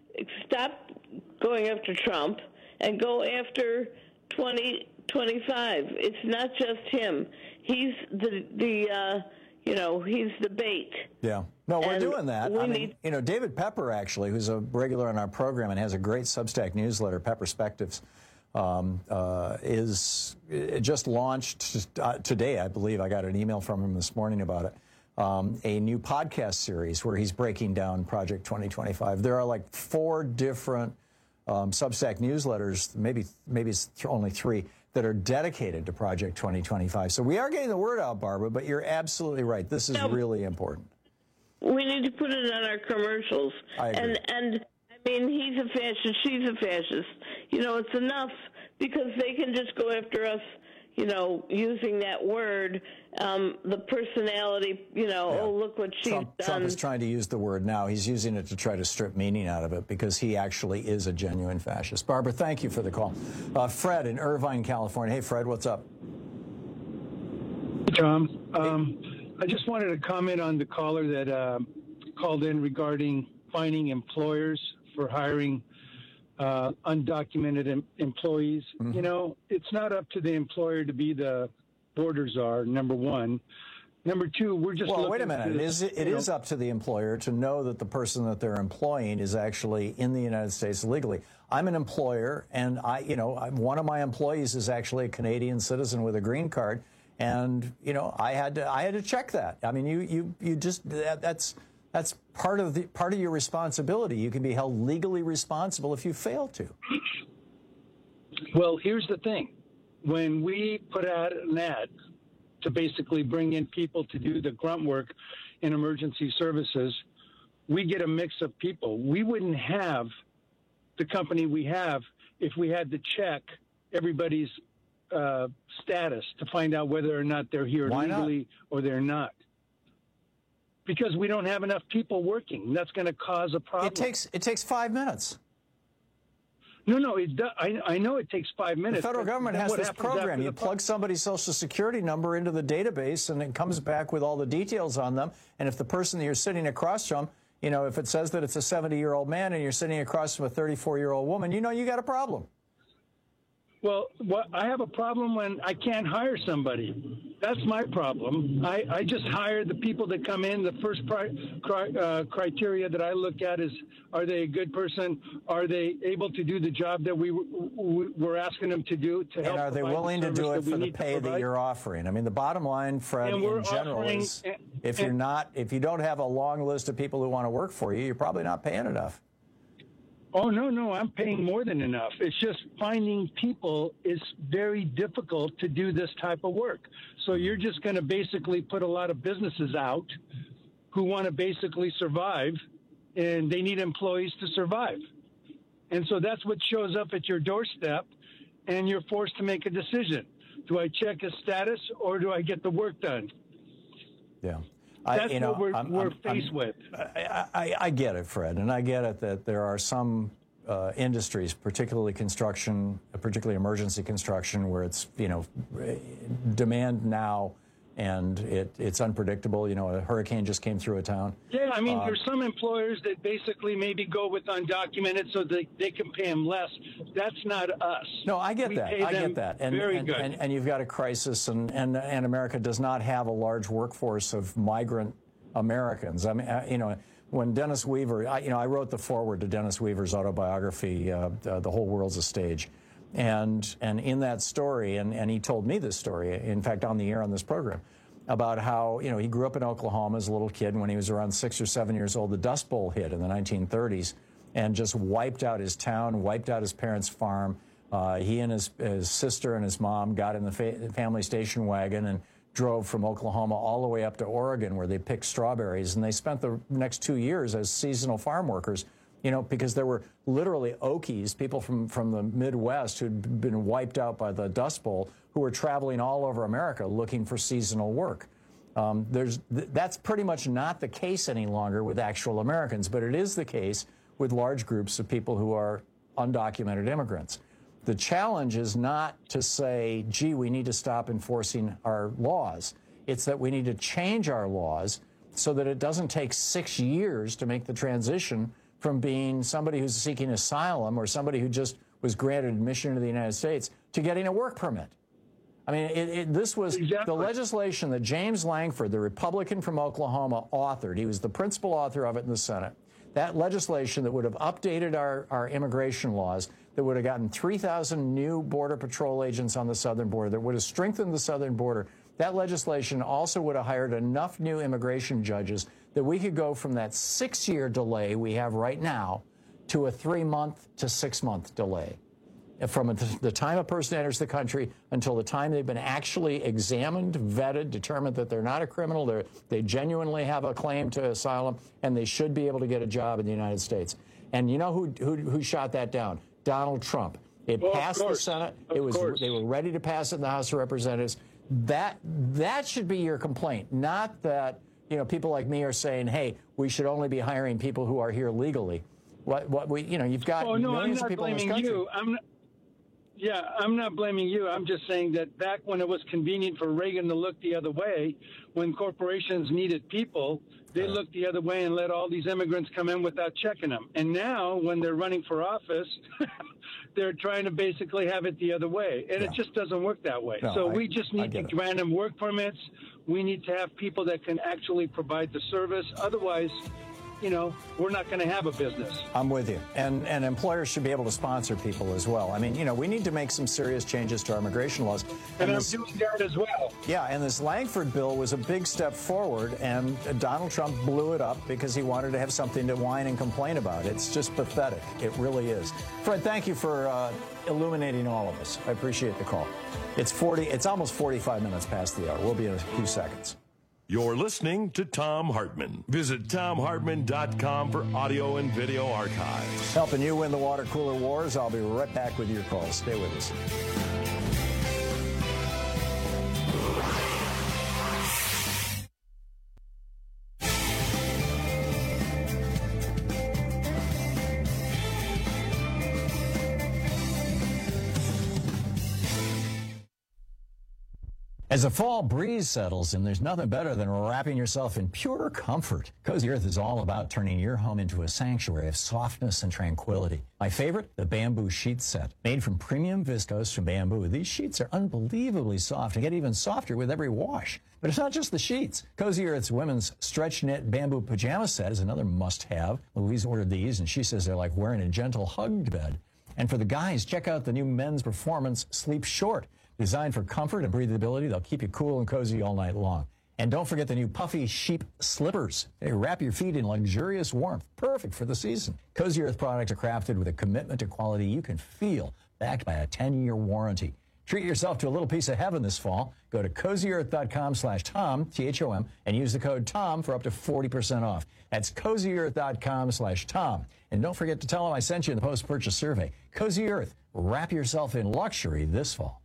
stop going after Trump and go after twenty twenty-five. It's not just him. He's the, the uh, you know, he's the bait. Yeah. No, we're And doing that. we I mean, need- you know, David Pepper, actually, who's a regular on our program and has a great Substack newsletter, Pepperspectives, um, uh, is it just launched uh, today, I believe. I got an email from him this morning about it. Um, a new podcast series where he's breaking down Project twenty twenty-five. There are like four different um, Substack newsletters, maybe maybe it's th- only three, that are dedicated to Project twenty twenty-five. So we are getting the word out, Barbara, but you're absolutely right. This is No. really important. We need to put it on our commercials. I agree. And and I mean, he's a fascist, she's a fascist. You know, it's enough because they can just go after us, you know, using that word, um, the personality, you know, Yeah. oh, look what she's Trump, done. Trump is trying to use the word now. He's using it to try to strip meaning out of it because he actually is a genuine fascist. Barbara, thank you for the call. Uh, Fred in Irvine, California. Hey, Fred, what's up? Tom, um, I just wanted to comment on the caller that uh, called in regarding finding employers for hiring uh, undocumented em- employees. Mm-hmm. You know, it's not up to the employer to be the border czar, number one. Number two, we're just well, looking wait a minute. to, it is, it is up to the employer to know that the person that they're employing is actually in the United States legally. I'm an employer, and I, you know, I'm, one of my employees is actually a Canadian citizen with a green card. And you know, I had to I had to check that. I mean, you you you just that, that's that's part of the part of your responsibility. You can be held legally responsible if you fail to. Well, here's the thing: when we put out an ad to basically bring in people to do the grunt work in emergency services, we get a mix of people. We wouldn't have the company we have if we had to check everybody's Uh, status to find out whether or not they're here Why legally not? or they're not. Because we don't have enough people working. That's going to cause a problem. It takes it takes five minutes. No, no, it do, I, I know it takes five minutes. The federal government has this program. You plug somebody's social security number into the database, and it comes back with all the details on them. And if the person that you're sitting across from, you know, if it says that it's a seventy-year-old man and you're sitting across from a thirty-four-year-old woman, you know you got a problem. Well, what, I have a problem when I can't hire somebody. That's my problem. I, I just hire the people that come in. The first pri- cri- uh, criteria that I look at is, are they a good person? Are they able to do the job that we, we we're asking them to do? To help and are they willing the to do it that for the pay that you're offering? I mean, the bottom line, Fred, And we're in general offering- is and- if you're not, if you don't have a long list of people who want to work for you, you're probably not paying enough. Oh, no, no, I'm paying more than enough. It's just finding people is very difficult to do this type of work. So you're just going to basically put a lot of businesses out who want to basically survive, and they need employees to survive. And so that's what shows up at your doorstep, and you're forced to make a decision. Do I check a status or do I get the work done? Yeah. That's I, you know, what we're, I'm, we're I'm, faced I'm, with. I, I, I get it, Fred, and I get it that there are some uh, industries, particularly construction, particularly emergency construction, where it's, you know, demand now and it, it's unpredictable. You know, a hurricane just came through a town. Yeah, I mean, Uh, there's some employers that basically maybe go with undocumented so they, they can pay them less. That's not us. No, I get We that. pay I them get that. And, very and, good. and, and you've got a crisis, and, and, and America does not have a large workforce of migrant Americans. I mean, uh, you know, when Dennis Weaver, I, you know, I wrote the foreword to Dennis Weaver's autobiography, uh, uh, The Whole World's a Stage. And and in that story, and, and he told me this story, in fact, on the air on this program, about how, you know, he grew up in Oklahoma as a little kid, and when he was around six or seven years old, the Dust Bowl hit in the nineteen thirties and just wiped out his town, wiped out his parents' farm. Uh, he and his, his sister and his mom got in the fa- family station wagon and drove from Oklahoma all the way up to Oregon, where they picked strawberries, and they spent the next two years as seasonal farm workers, you know, because there were literally Okies, people from, from the Midwest who'd been wiped out by the Dust Bowl, who were traveling all over America looking for seasonal work. Um, there's th- that's pretty much not the case any longer with actual Americans, but it is the case with large groups of people who are undocumented immigrants. The challenge is not to say, gee, we need to stop enforcing our laws. It's that we need to change our laws so that it doesn't take six years to make the transition from being somebody who's seeking asylum or somebody who just was granted admission to the United States to getting a work permit. I mean, it, it, this was exactly. the legislation that James Langford, the Republican from Oklahoma, authored. He was the principal author of it in the Senate. That legislation that would have updated our, our immigration laws, that would have gotten three thousand new Border Patrol agents on the southern border, that would have strengthened the southern border. That legislation also would have hired enough new immigration judges that we could go from that six-year delay we have right now to a three-month to six-month delay. From the time a person enters the country until the time they've been actually examined, vetted, determined that they're not a criminal, they're, they genuinely have a claim to asylum, and they should be able to get a job in the United States. And you know who, who, who shot that down? Donald Trump. It Well, of passed the course. Senate. Of It was course. they were ready to pass it in the House of Representatives. That that should be your complaint, not that you know people like me are saying, "Hey, we should only be hiring people who are here legally." What what we you know you've got Oh no, I'm millions of not people in this blaming country. you. I'm not, yeah, I'm not blaming you. I'm just saying that back when it was convenient for Reagan to look the other way, when corporations needed people, they looked the other way and let all these immigrants come in without checking them. And now, when they're running for office, they're trying to basically have it the other way, and it just doesn't work that way. No, so I- we just I need to get it. grant them work permits. We need to have people that can actually provide the service. Otherwise, you know, we're not going to have a business. I'm with you. And and employers should be able to sponsor people as well. I mean, you know, we need to make some serious changes to our immigration laws. And, I'm this- doing that as well. Yeah, and this Langford bill was a big step forward, and Donald Trump blew it up because he wanted to have something to whine and complain about. It's just pathetic. It really is. Fred, thank you for uh, illuminating all of us. I appreciate the call. It's forty. It's almost forty-five minutes past the hour. We'll be in a few seconds. You're listening to Tom Hartman. Visit tom hartman dot com for audio and video archives. Helping you win the water cooler wars. I'll be right back with your calls. Stay with us. As the fall breeze settles in, there's nothing better than wrapping yourself in pure comfort. Cozy Earth is all about turning your home into a sanctuary of softness and tranquility. My favorite, the bamboo sheet set. Made from premium viscose from bamboo, these sheets are unbelievably soft and get even softer with every wash. But it's not just the sheets. Cozy Earth's women's stretch knit bamboo pajama set is another must-have. Louise ordered these, and she says they're like wearing a gentle hugged bed. And for the guys, check out the new men's performance Sleep Short. Designed for comfort and breathability, they'll keep you cool and cozy all night long. And don't forget the new puffy sheep slippers. They wrap your feet in luxurious warmth, perfect for the season. Cozy Earth products are crafted with a commitment to quality you can feel, backed by a ten-year warranty. Treat yourself to a little piece of heaven this fall. Go to cozy earth dot com slash Tom, T H O M, and use the code TOM for up to forty percent off. That's cozy earth dot com slash Tom. And don't forget to tell them I sent you in the post-purchase survey. Cozy Earth, wrap yourself in luxury this fall.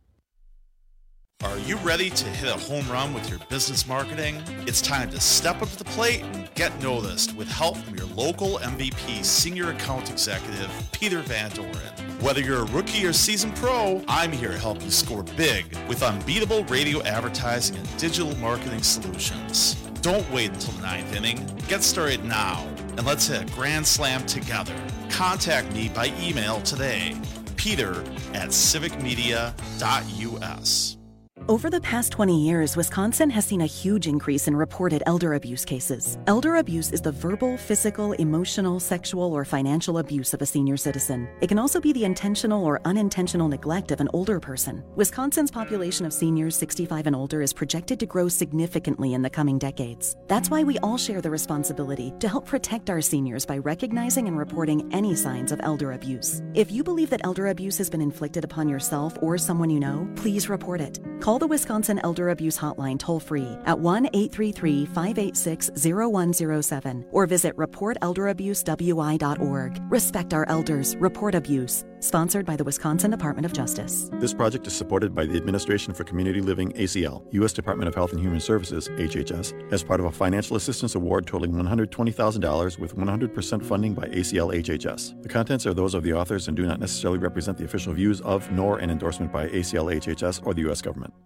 Are you ready to hit a home run with your business marketing? It's time to step up to the plate and get noticed with help from your local M V P Senior Account Executive, Peter Van Doren. Whether you're a rookie or seasoned pro, I'm here to help you score big with unbeatable radio advertising and digital marketing solutions. Don't wait until the ninth inning. Get started now, and let's hit a grand slam together. Contact me by email today, peter at civic media dot U S. Over the past twenty years, Wisconsin has seen a huge increase in reported elder abuse cases. Elder abuse is the verbal, physical, emotional, sexual, or financial abuse of a senior citizen. It can also be the intentional or unintentional neglect of an older person. Wisconsin's population of seniors sixty-five and older is projected to grow significantly in the coming decades. That's why we all share the responsibility to help protect our seniors by recognizing and reporting any signs of elder abuse. If you believe that elder abuse has been inflicted upon yourself or someone you know, please report it. Call the Wisconsin Elder Abuse Hotline toll-free at one eight three three, five eight six, zero one zero seven or visit report elder abuse w i dot org. Respect our elders. Report abuse. Sponsored by the Wisconsin Department of Justice. This project is supported by the Administration for Community Living, A C L, U S Department of Health and Human Services, H H S, as part of a financial assistance award totaling one hundred twenty thousand dollars with one hundred percent funding by A C L H H S. The contents are those of the authors and do not necessarily represent the official views of, nor an endorsement by A C L H H S or the U S government.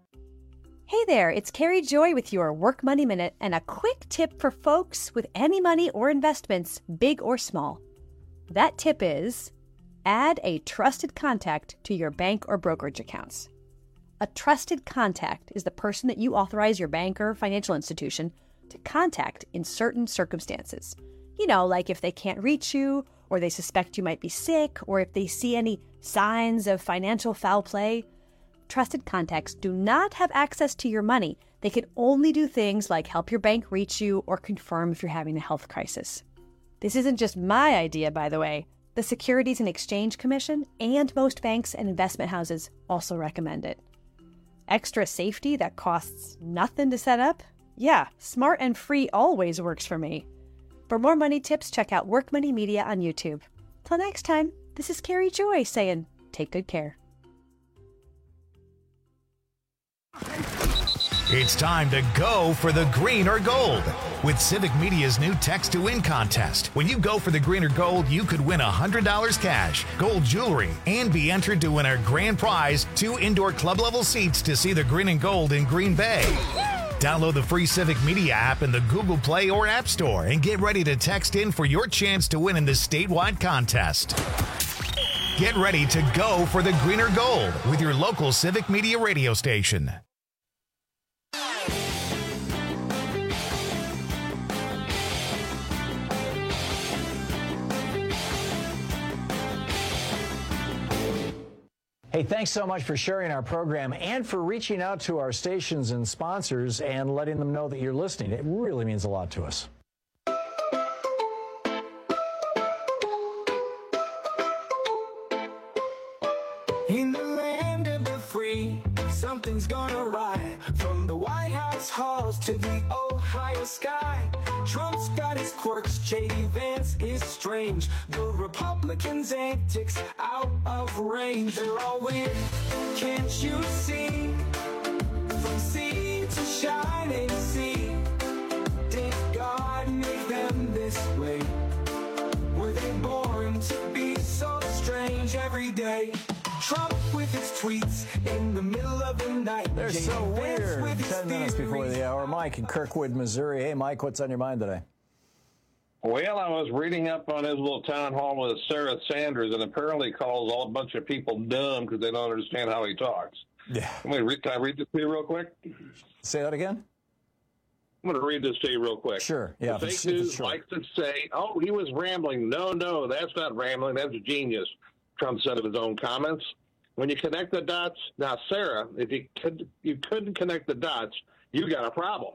Hey there, it's Carrie Joy with your Work Money Minute and a quick tip for folks with any money or investments, big or small. That tip is add a trusted contact to your bank or brokerage accounts. A trusted contact is the person that you authorize your bank or financial institution to contact in certain circumstances. You know, like if they can't reach you, or they suspect you might be sick, or if they see any signs of financial foul play. Trusted contacts do not have access to your money. They can only do things like help your bank reach you or confirm if you're having a health crisis. This isn't just my idea, by the way. The Securities and Exchange Commission and most banks and investment houses also recommend it. Extra safety that costs nothing to set up? Yeah, smart and free always works for me. For more money tips, check out Work Money Media on YouTube. Till next time, this is Carrie Joy saying Take good care. It's time to go for the green or gold with Civic Media's new Text to Win contest. When you go for the green or gold, you could win one hundred dollars cash, gold jewelry, and be entered to win our grand prize, two indoor club-level seats to see the green and gold in Green Bay. Download the free Civic Media app in the Google Play or App Store and get ready to text in for your chance to win in this statewide contest. Get ready to go for the green or gold with your local Civic Media radio station. Hey, thanks so much for sharing our program and for reaching out to our stations and sponsors and letting them know that you're listening. It really means a lot to us. In the land of the free, something's gonna ride. From the White House halls to the Ohio sky, Trump's got his quirks, J D Vance is strange. The Republicans' antics out of range. They're all weird, can't you see? From sea to shining sea, did God make them this way? Were they born to be so strange every day? Trump with his tweets in the middle of the night. They're J D so Vance weird. with his Ten minutes before theories. the hour. Mike in Kirkwood, Missouri. Hey, Mike, what's on your mind today? Well, I was reading up on his little town hall with Sarah Sanders, and apparently calls all a bunch of people dumb because they don't understand how he talks. Yeah. Can, we read, can I read this to you real quick? Say that again? I'm going to read this to you real quick. Sure. Yeah. The if it's- fake if it's news short. likes to say, oh, he was rambling. No, no, that's not rambling. That's genius, Trump said of his own comments. When you connect the dots, now, Sarah, if you, could, you couldn't connect the dots, you got a problem.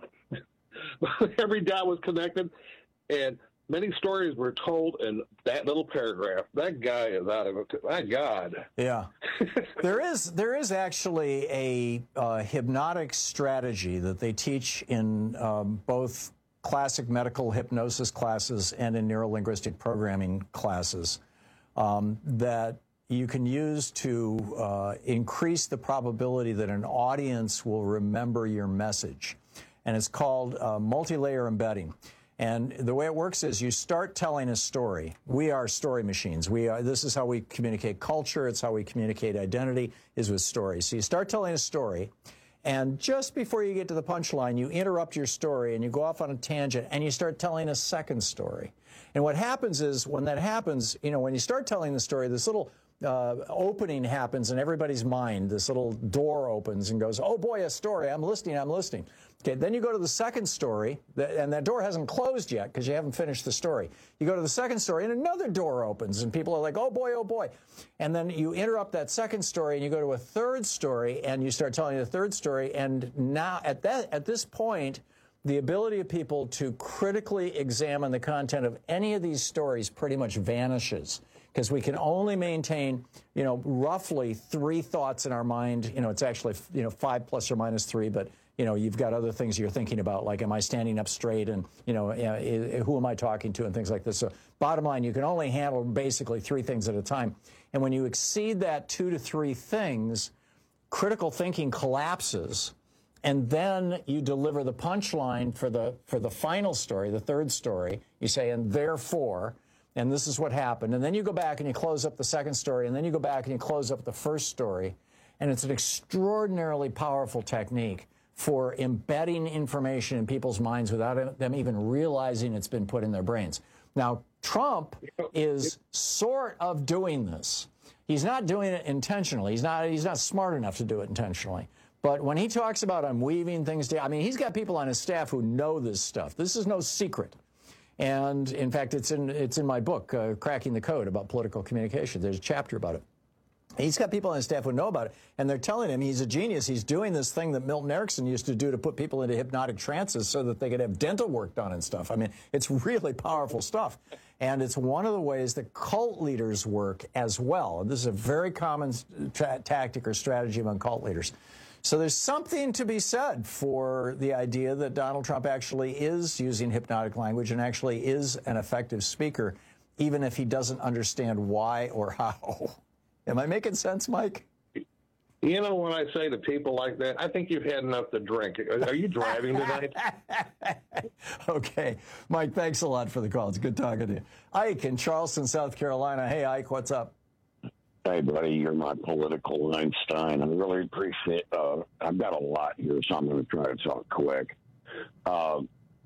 Every dot was connected, and many stories were told in that little paragraph. That guy is out of it. My God. Yeah. there is there is actually a uh, hypnotic strategy that they teach in um, both classic medical hypnosis classes and in neurolinguistic programming classes um, that you can use to uh, increase the probability that an audience will remember your message. And it's called uh, multi-layer embedding. And the way it works is you start telling a story. We are story machines. We are, this is how we communicate culture. It's how we communicate identity, is with stories. So you start telling a story, and just before you get to the punchline, you interrupt your story and you go off on a tangent and you start telling a second story. And what happens is when that happens, you know, when you start telling the story, this little Uh, opening happens in everybody's mind. This little door opens and goes, oh boy, a story. I'm listening, I'm listening. Okay, then you go to the second story, and that door hasn't closed yet because you haven't finished the story. You go to the second story, and another door opens, and people are like, oh boy, oh boy. And then you interrupt that second story, and you go to a third story, and you start telling the third story, and now at that at this point, the ability of people to critically examine the content of any of these stories pretty much vanishes, because we can only maintain, you know, roughly three thoughts in our mind. You know, it's actually, you know, five plus or minus three, but, you know, you've got other things you're thinking about, like, am I standing up straight, and, you know, uh, who am I talking to, and things like this. So bottom line, you can only handle basically three things at a time. And when you exceed that two to three things, critical thinking collapses. And then you deliver the punchline for the for the final story, the third story. You say, and therefore, and this is what happened. And then you go back and you close up the second story, and then you go back and you close up the first story. And it's an extraordinarily powerful technique for embedding information in people's minds without them even realizing it's been put in their brains. Now, Trump is sort of doing this. He's not doing it intentionally. He's not, he's not smart enough to do it intentionally. But when he talks about I'm weaving things together, I mean, he's got people on his staff who know this stuff. This is no secret. And in fact, it's in it's in my book, uh, Cracking the Code, about political communication. There's a chapter about it. He's got people on his staff who know about it, and they're telling him he's a genius. He's doing this thing that Milton Erickson used to do to put people into hypnotic trances so that they could have dental work done and stuff. I mean, it's really powerful stuff. And it's one of the ways that cult leaders work as well. And this is a very common tra- tactic or strategy among cult leaders. So there's something to be said for the idea that Donald Trump actually is using hypnotic language and actually is an effective speaker, even if he doesn't understand why or how. Am I making sense, Mike? You know, when I say to people like that, I think you've had enough to drink. Are you driving tonight? Okay. Mike, thanks a lot for the call. It's good talking to you. Ike in Charleston, South Carolina. Hey, Ike, what's up? Hey, buddy, you're my political Einstein. I really appreciate uh I've got a lot here, so I'm going to try to talk quick. Uh,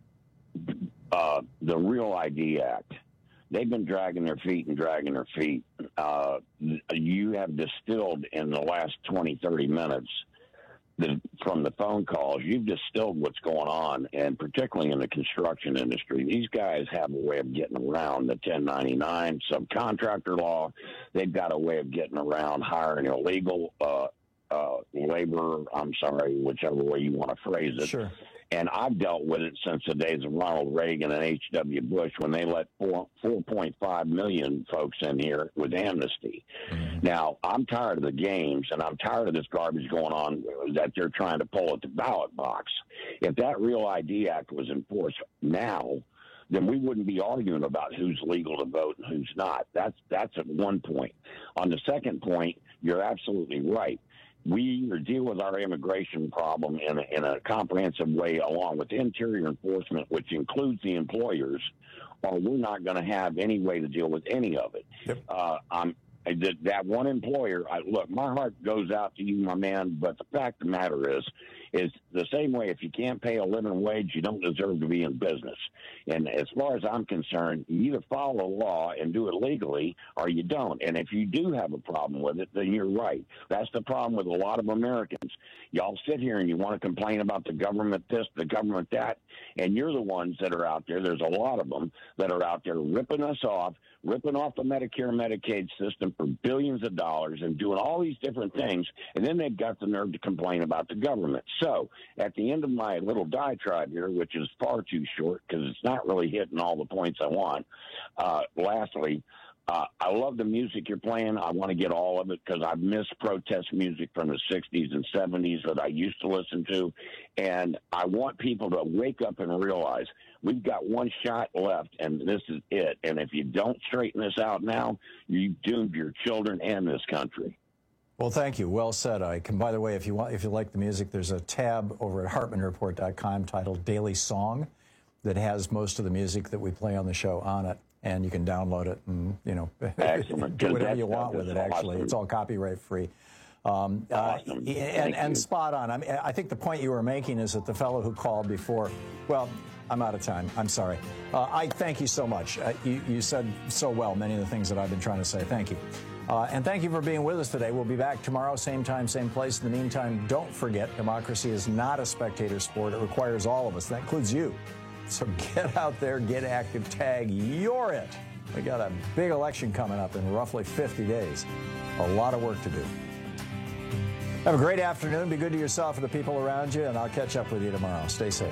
uh, the Real I D Act. They've been dragging their feet and dragging their feet. Uh, you have distilled in the last twenty, thirty minutes the, from the phone calls, you've distilled what's going on, and particularly in the construction industry. These guys have a way of getting around the ten ninety-nine subcontractor law. They've got a way of getting around hiring illegal uh, uh, labor, I'm sorry, whichever way you want to phrase it. Sure. And I've dealt with it since the days of Ronald Reagan and H W Bush when they let four, 4.5 million folks in here with amnesty. Mm-hmm. Now, I'm tired of the games, and I'm tired of this garbage going on that they're trying to pull at the ballot box. If that Real I D Act was enforced now, then we wouldn't be arguing about who's legal to vote and who's not. That's, that's at one point. On the second point, you're absolutely right. We either deal with our immigration problem in a, in a comprehensive way along with interior enforcement, which includes the employers, or we're not going to have any way to deal with any of it. Yep. Uh, I'm, that, that one employer, I, look, my heart goes out to you, my man, but the fact of the matter is, is the same way if you can't pay a living wage, you don't deserve to be in business. And as far as I'm concerned, you either follow the law and do it legally or you don't. And if you do have a problem with it, then you're right. That's the problem with a lot of Americans. Y'all sit here and you want to complain about the government this, the government that, and you're the ones that are out there. There's a lot of them that are out there ripping us off, ripping off the Medicare and Medicaid system for billions of dollars and doing all these different things, and then they've got the nerve to complain about the government. So at the end of my little diatribe here, which is far too short because it's not really hitting all the points I want, uh, lastly, uh, I love the music you're playing. I want to get all of it because I've missed protest music from the sixties and seventies that I used to listen to, and I want people to wake up and realize we've got one shot left, and this is it. And if you don't straighten this out now, you doomed your children and this country. Well, thank you. Well said, Ike. And by the way, if you want, if you like the music, there's a tab over at Hartman Report dot com titled Daily Song that has most of the music that we play on the show on it, and you can download it and, you know, do whatever you want with it, actually. Awesome. It's all copyright free. Um, awesome. uh, and, and spot on. I mean, I think the point you were making is that the fellow who called before, well, I'm out of time. I'm sorry. Uh, I thank you so much. Uh, you, you said so well many of the things that I've been trying to say. Thank you. Uh, and thank you for being with us today. We'll be back tomorrow, same time, same place. In the meantime, don't forget, democracy is not a spectator sport. It requires all of us. That includes you. So get out there, get active, tag, you're it. We got a big election coming up in roughly fifty days. A lot of work to do. Have a great afternoon. Be good to yourself and the people around you, and I'll catch up with you tomorrow. Stay safe.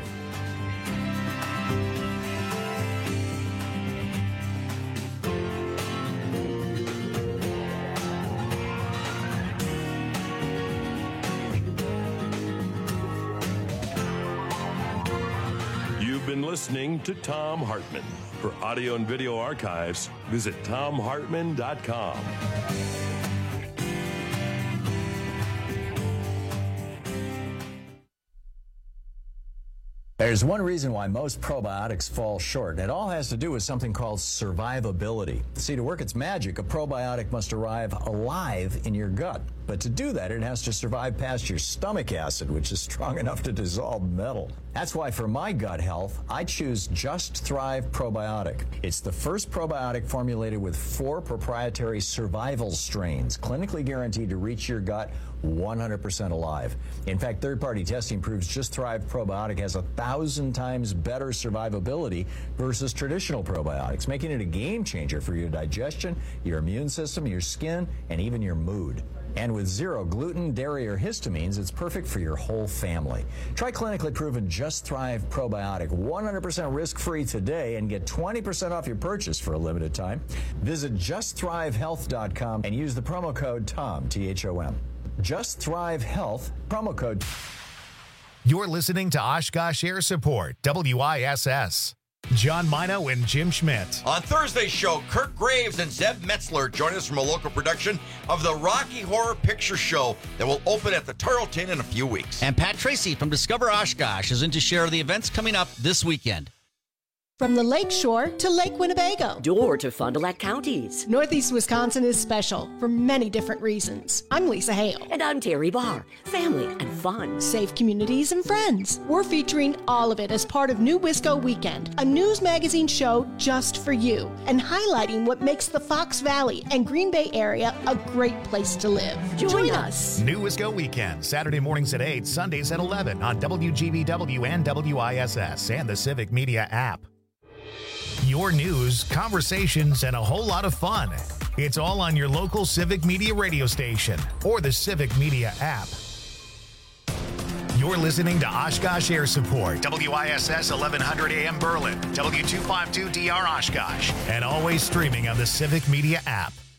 Listening to Thom Hartmann. For audio and video archives, visit Thom Hartmann dot com. There's one reason why most probiotics fall short. It all has to do with something called survivability. See, to work its magic, a probiotic must arrive alive in your gut. But to do that, it has to survive past your stomach acid, which is strong enough to dissolve metal. That's why for my gut health, I choose Just Thrive Probiotic. It's the first probiotic formulated with four proprietary survival strains, clinically guaranteed to reach your gut one hundred percent alive. In fact, third-party testing proves Just Thrive Probiotic has a thousand times better survivability versus traditional probiotics, making it a game changer for your digestion, your immune system, your skin, and even your mood. And with zero gluten, dairy, or histamines, it's perfect for your whole family. Try clinically proven Just Thrive Probiotic one hundred percent risk-free today and get twenty percent off your purchase for a limited time. Visit just thrive health dot com and use the promo code THOM, T H O M. Just Thrive Health, promo code. You're listening to Oshkosh Air Support, W I S S. John Mino and Jim Schmidt. On Thursday's show, Kirk Graves and Zeb Metzler join us from a local production of the Rocky Horror Picture Show that will open at the Tarleton in a few weeks. And Pat Tracy from Discover Oshkosh is in to share the events coming up this weekend. From the Lake Shore to Lake Winnebago. Door to Fond du Lac counties. Northeast Wisconsin is special for many different reasons. I'm Lisa Hale. And I'm Terry Barr. Family and fun. Safe communities and friends. We're featuring all of it as part of New Wisco Weekend, a news magazine show just for you, and highlighting what makes the Fox Valley and Green Bay area a great place to live. Join, Join us. us. New Wisco Weekend, Saturday mornings at eight, Sundays at eleven on W G B W and W I S S and the Civic Media app. Your news, conversations, and a whole lot of fun. It's all on your local Civic Media radio station or the Civic Media app. You're listening to Oshkosh Air Support, W I S S eleven hundred A M Berlin, W two fifty-two D R Oshkosh, and always streaming on the Civic Media app.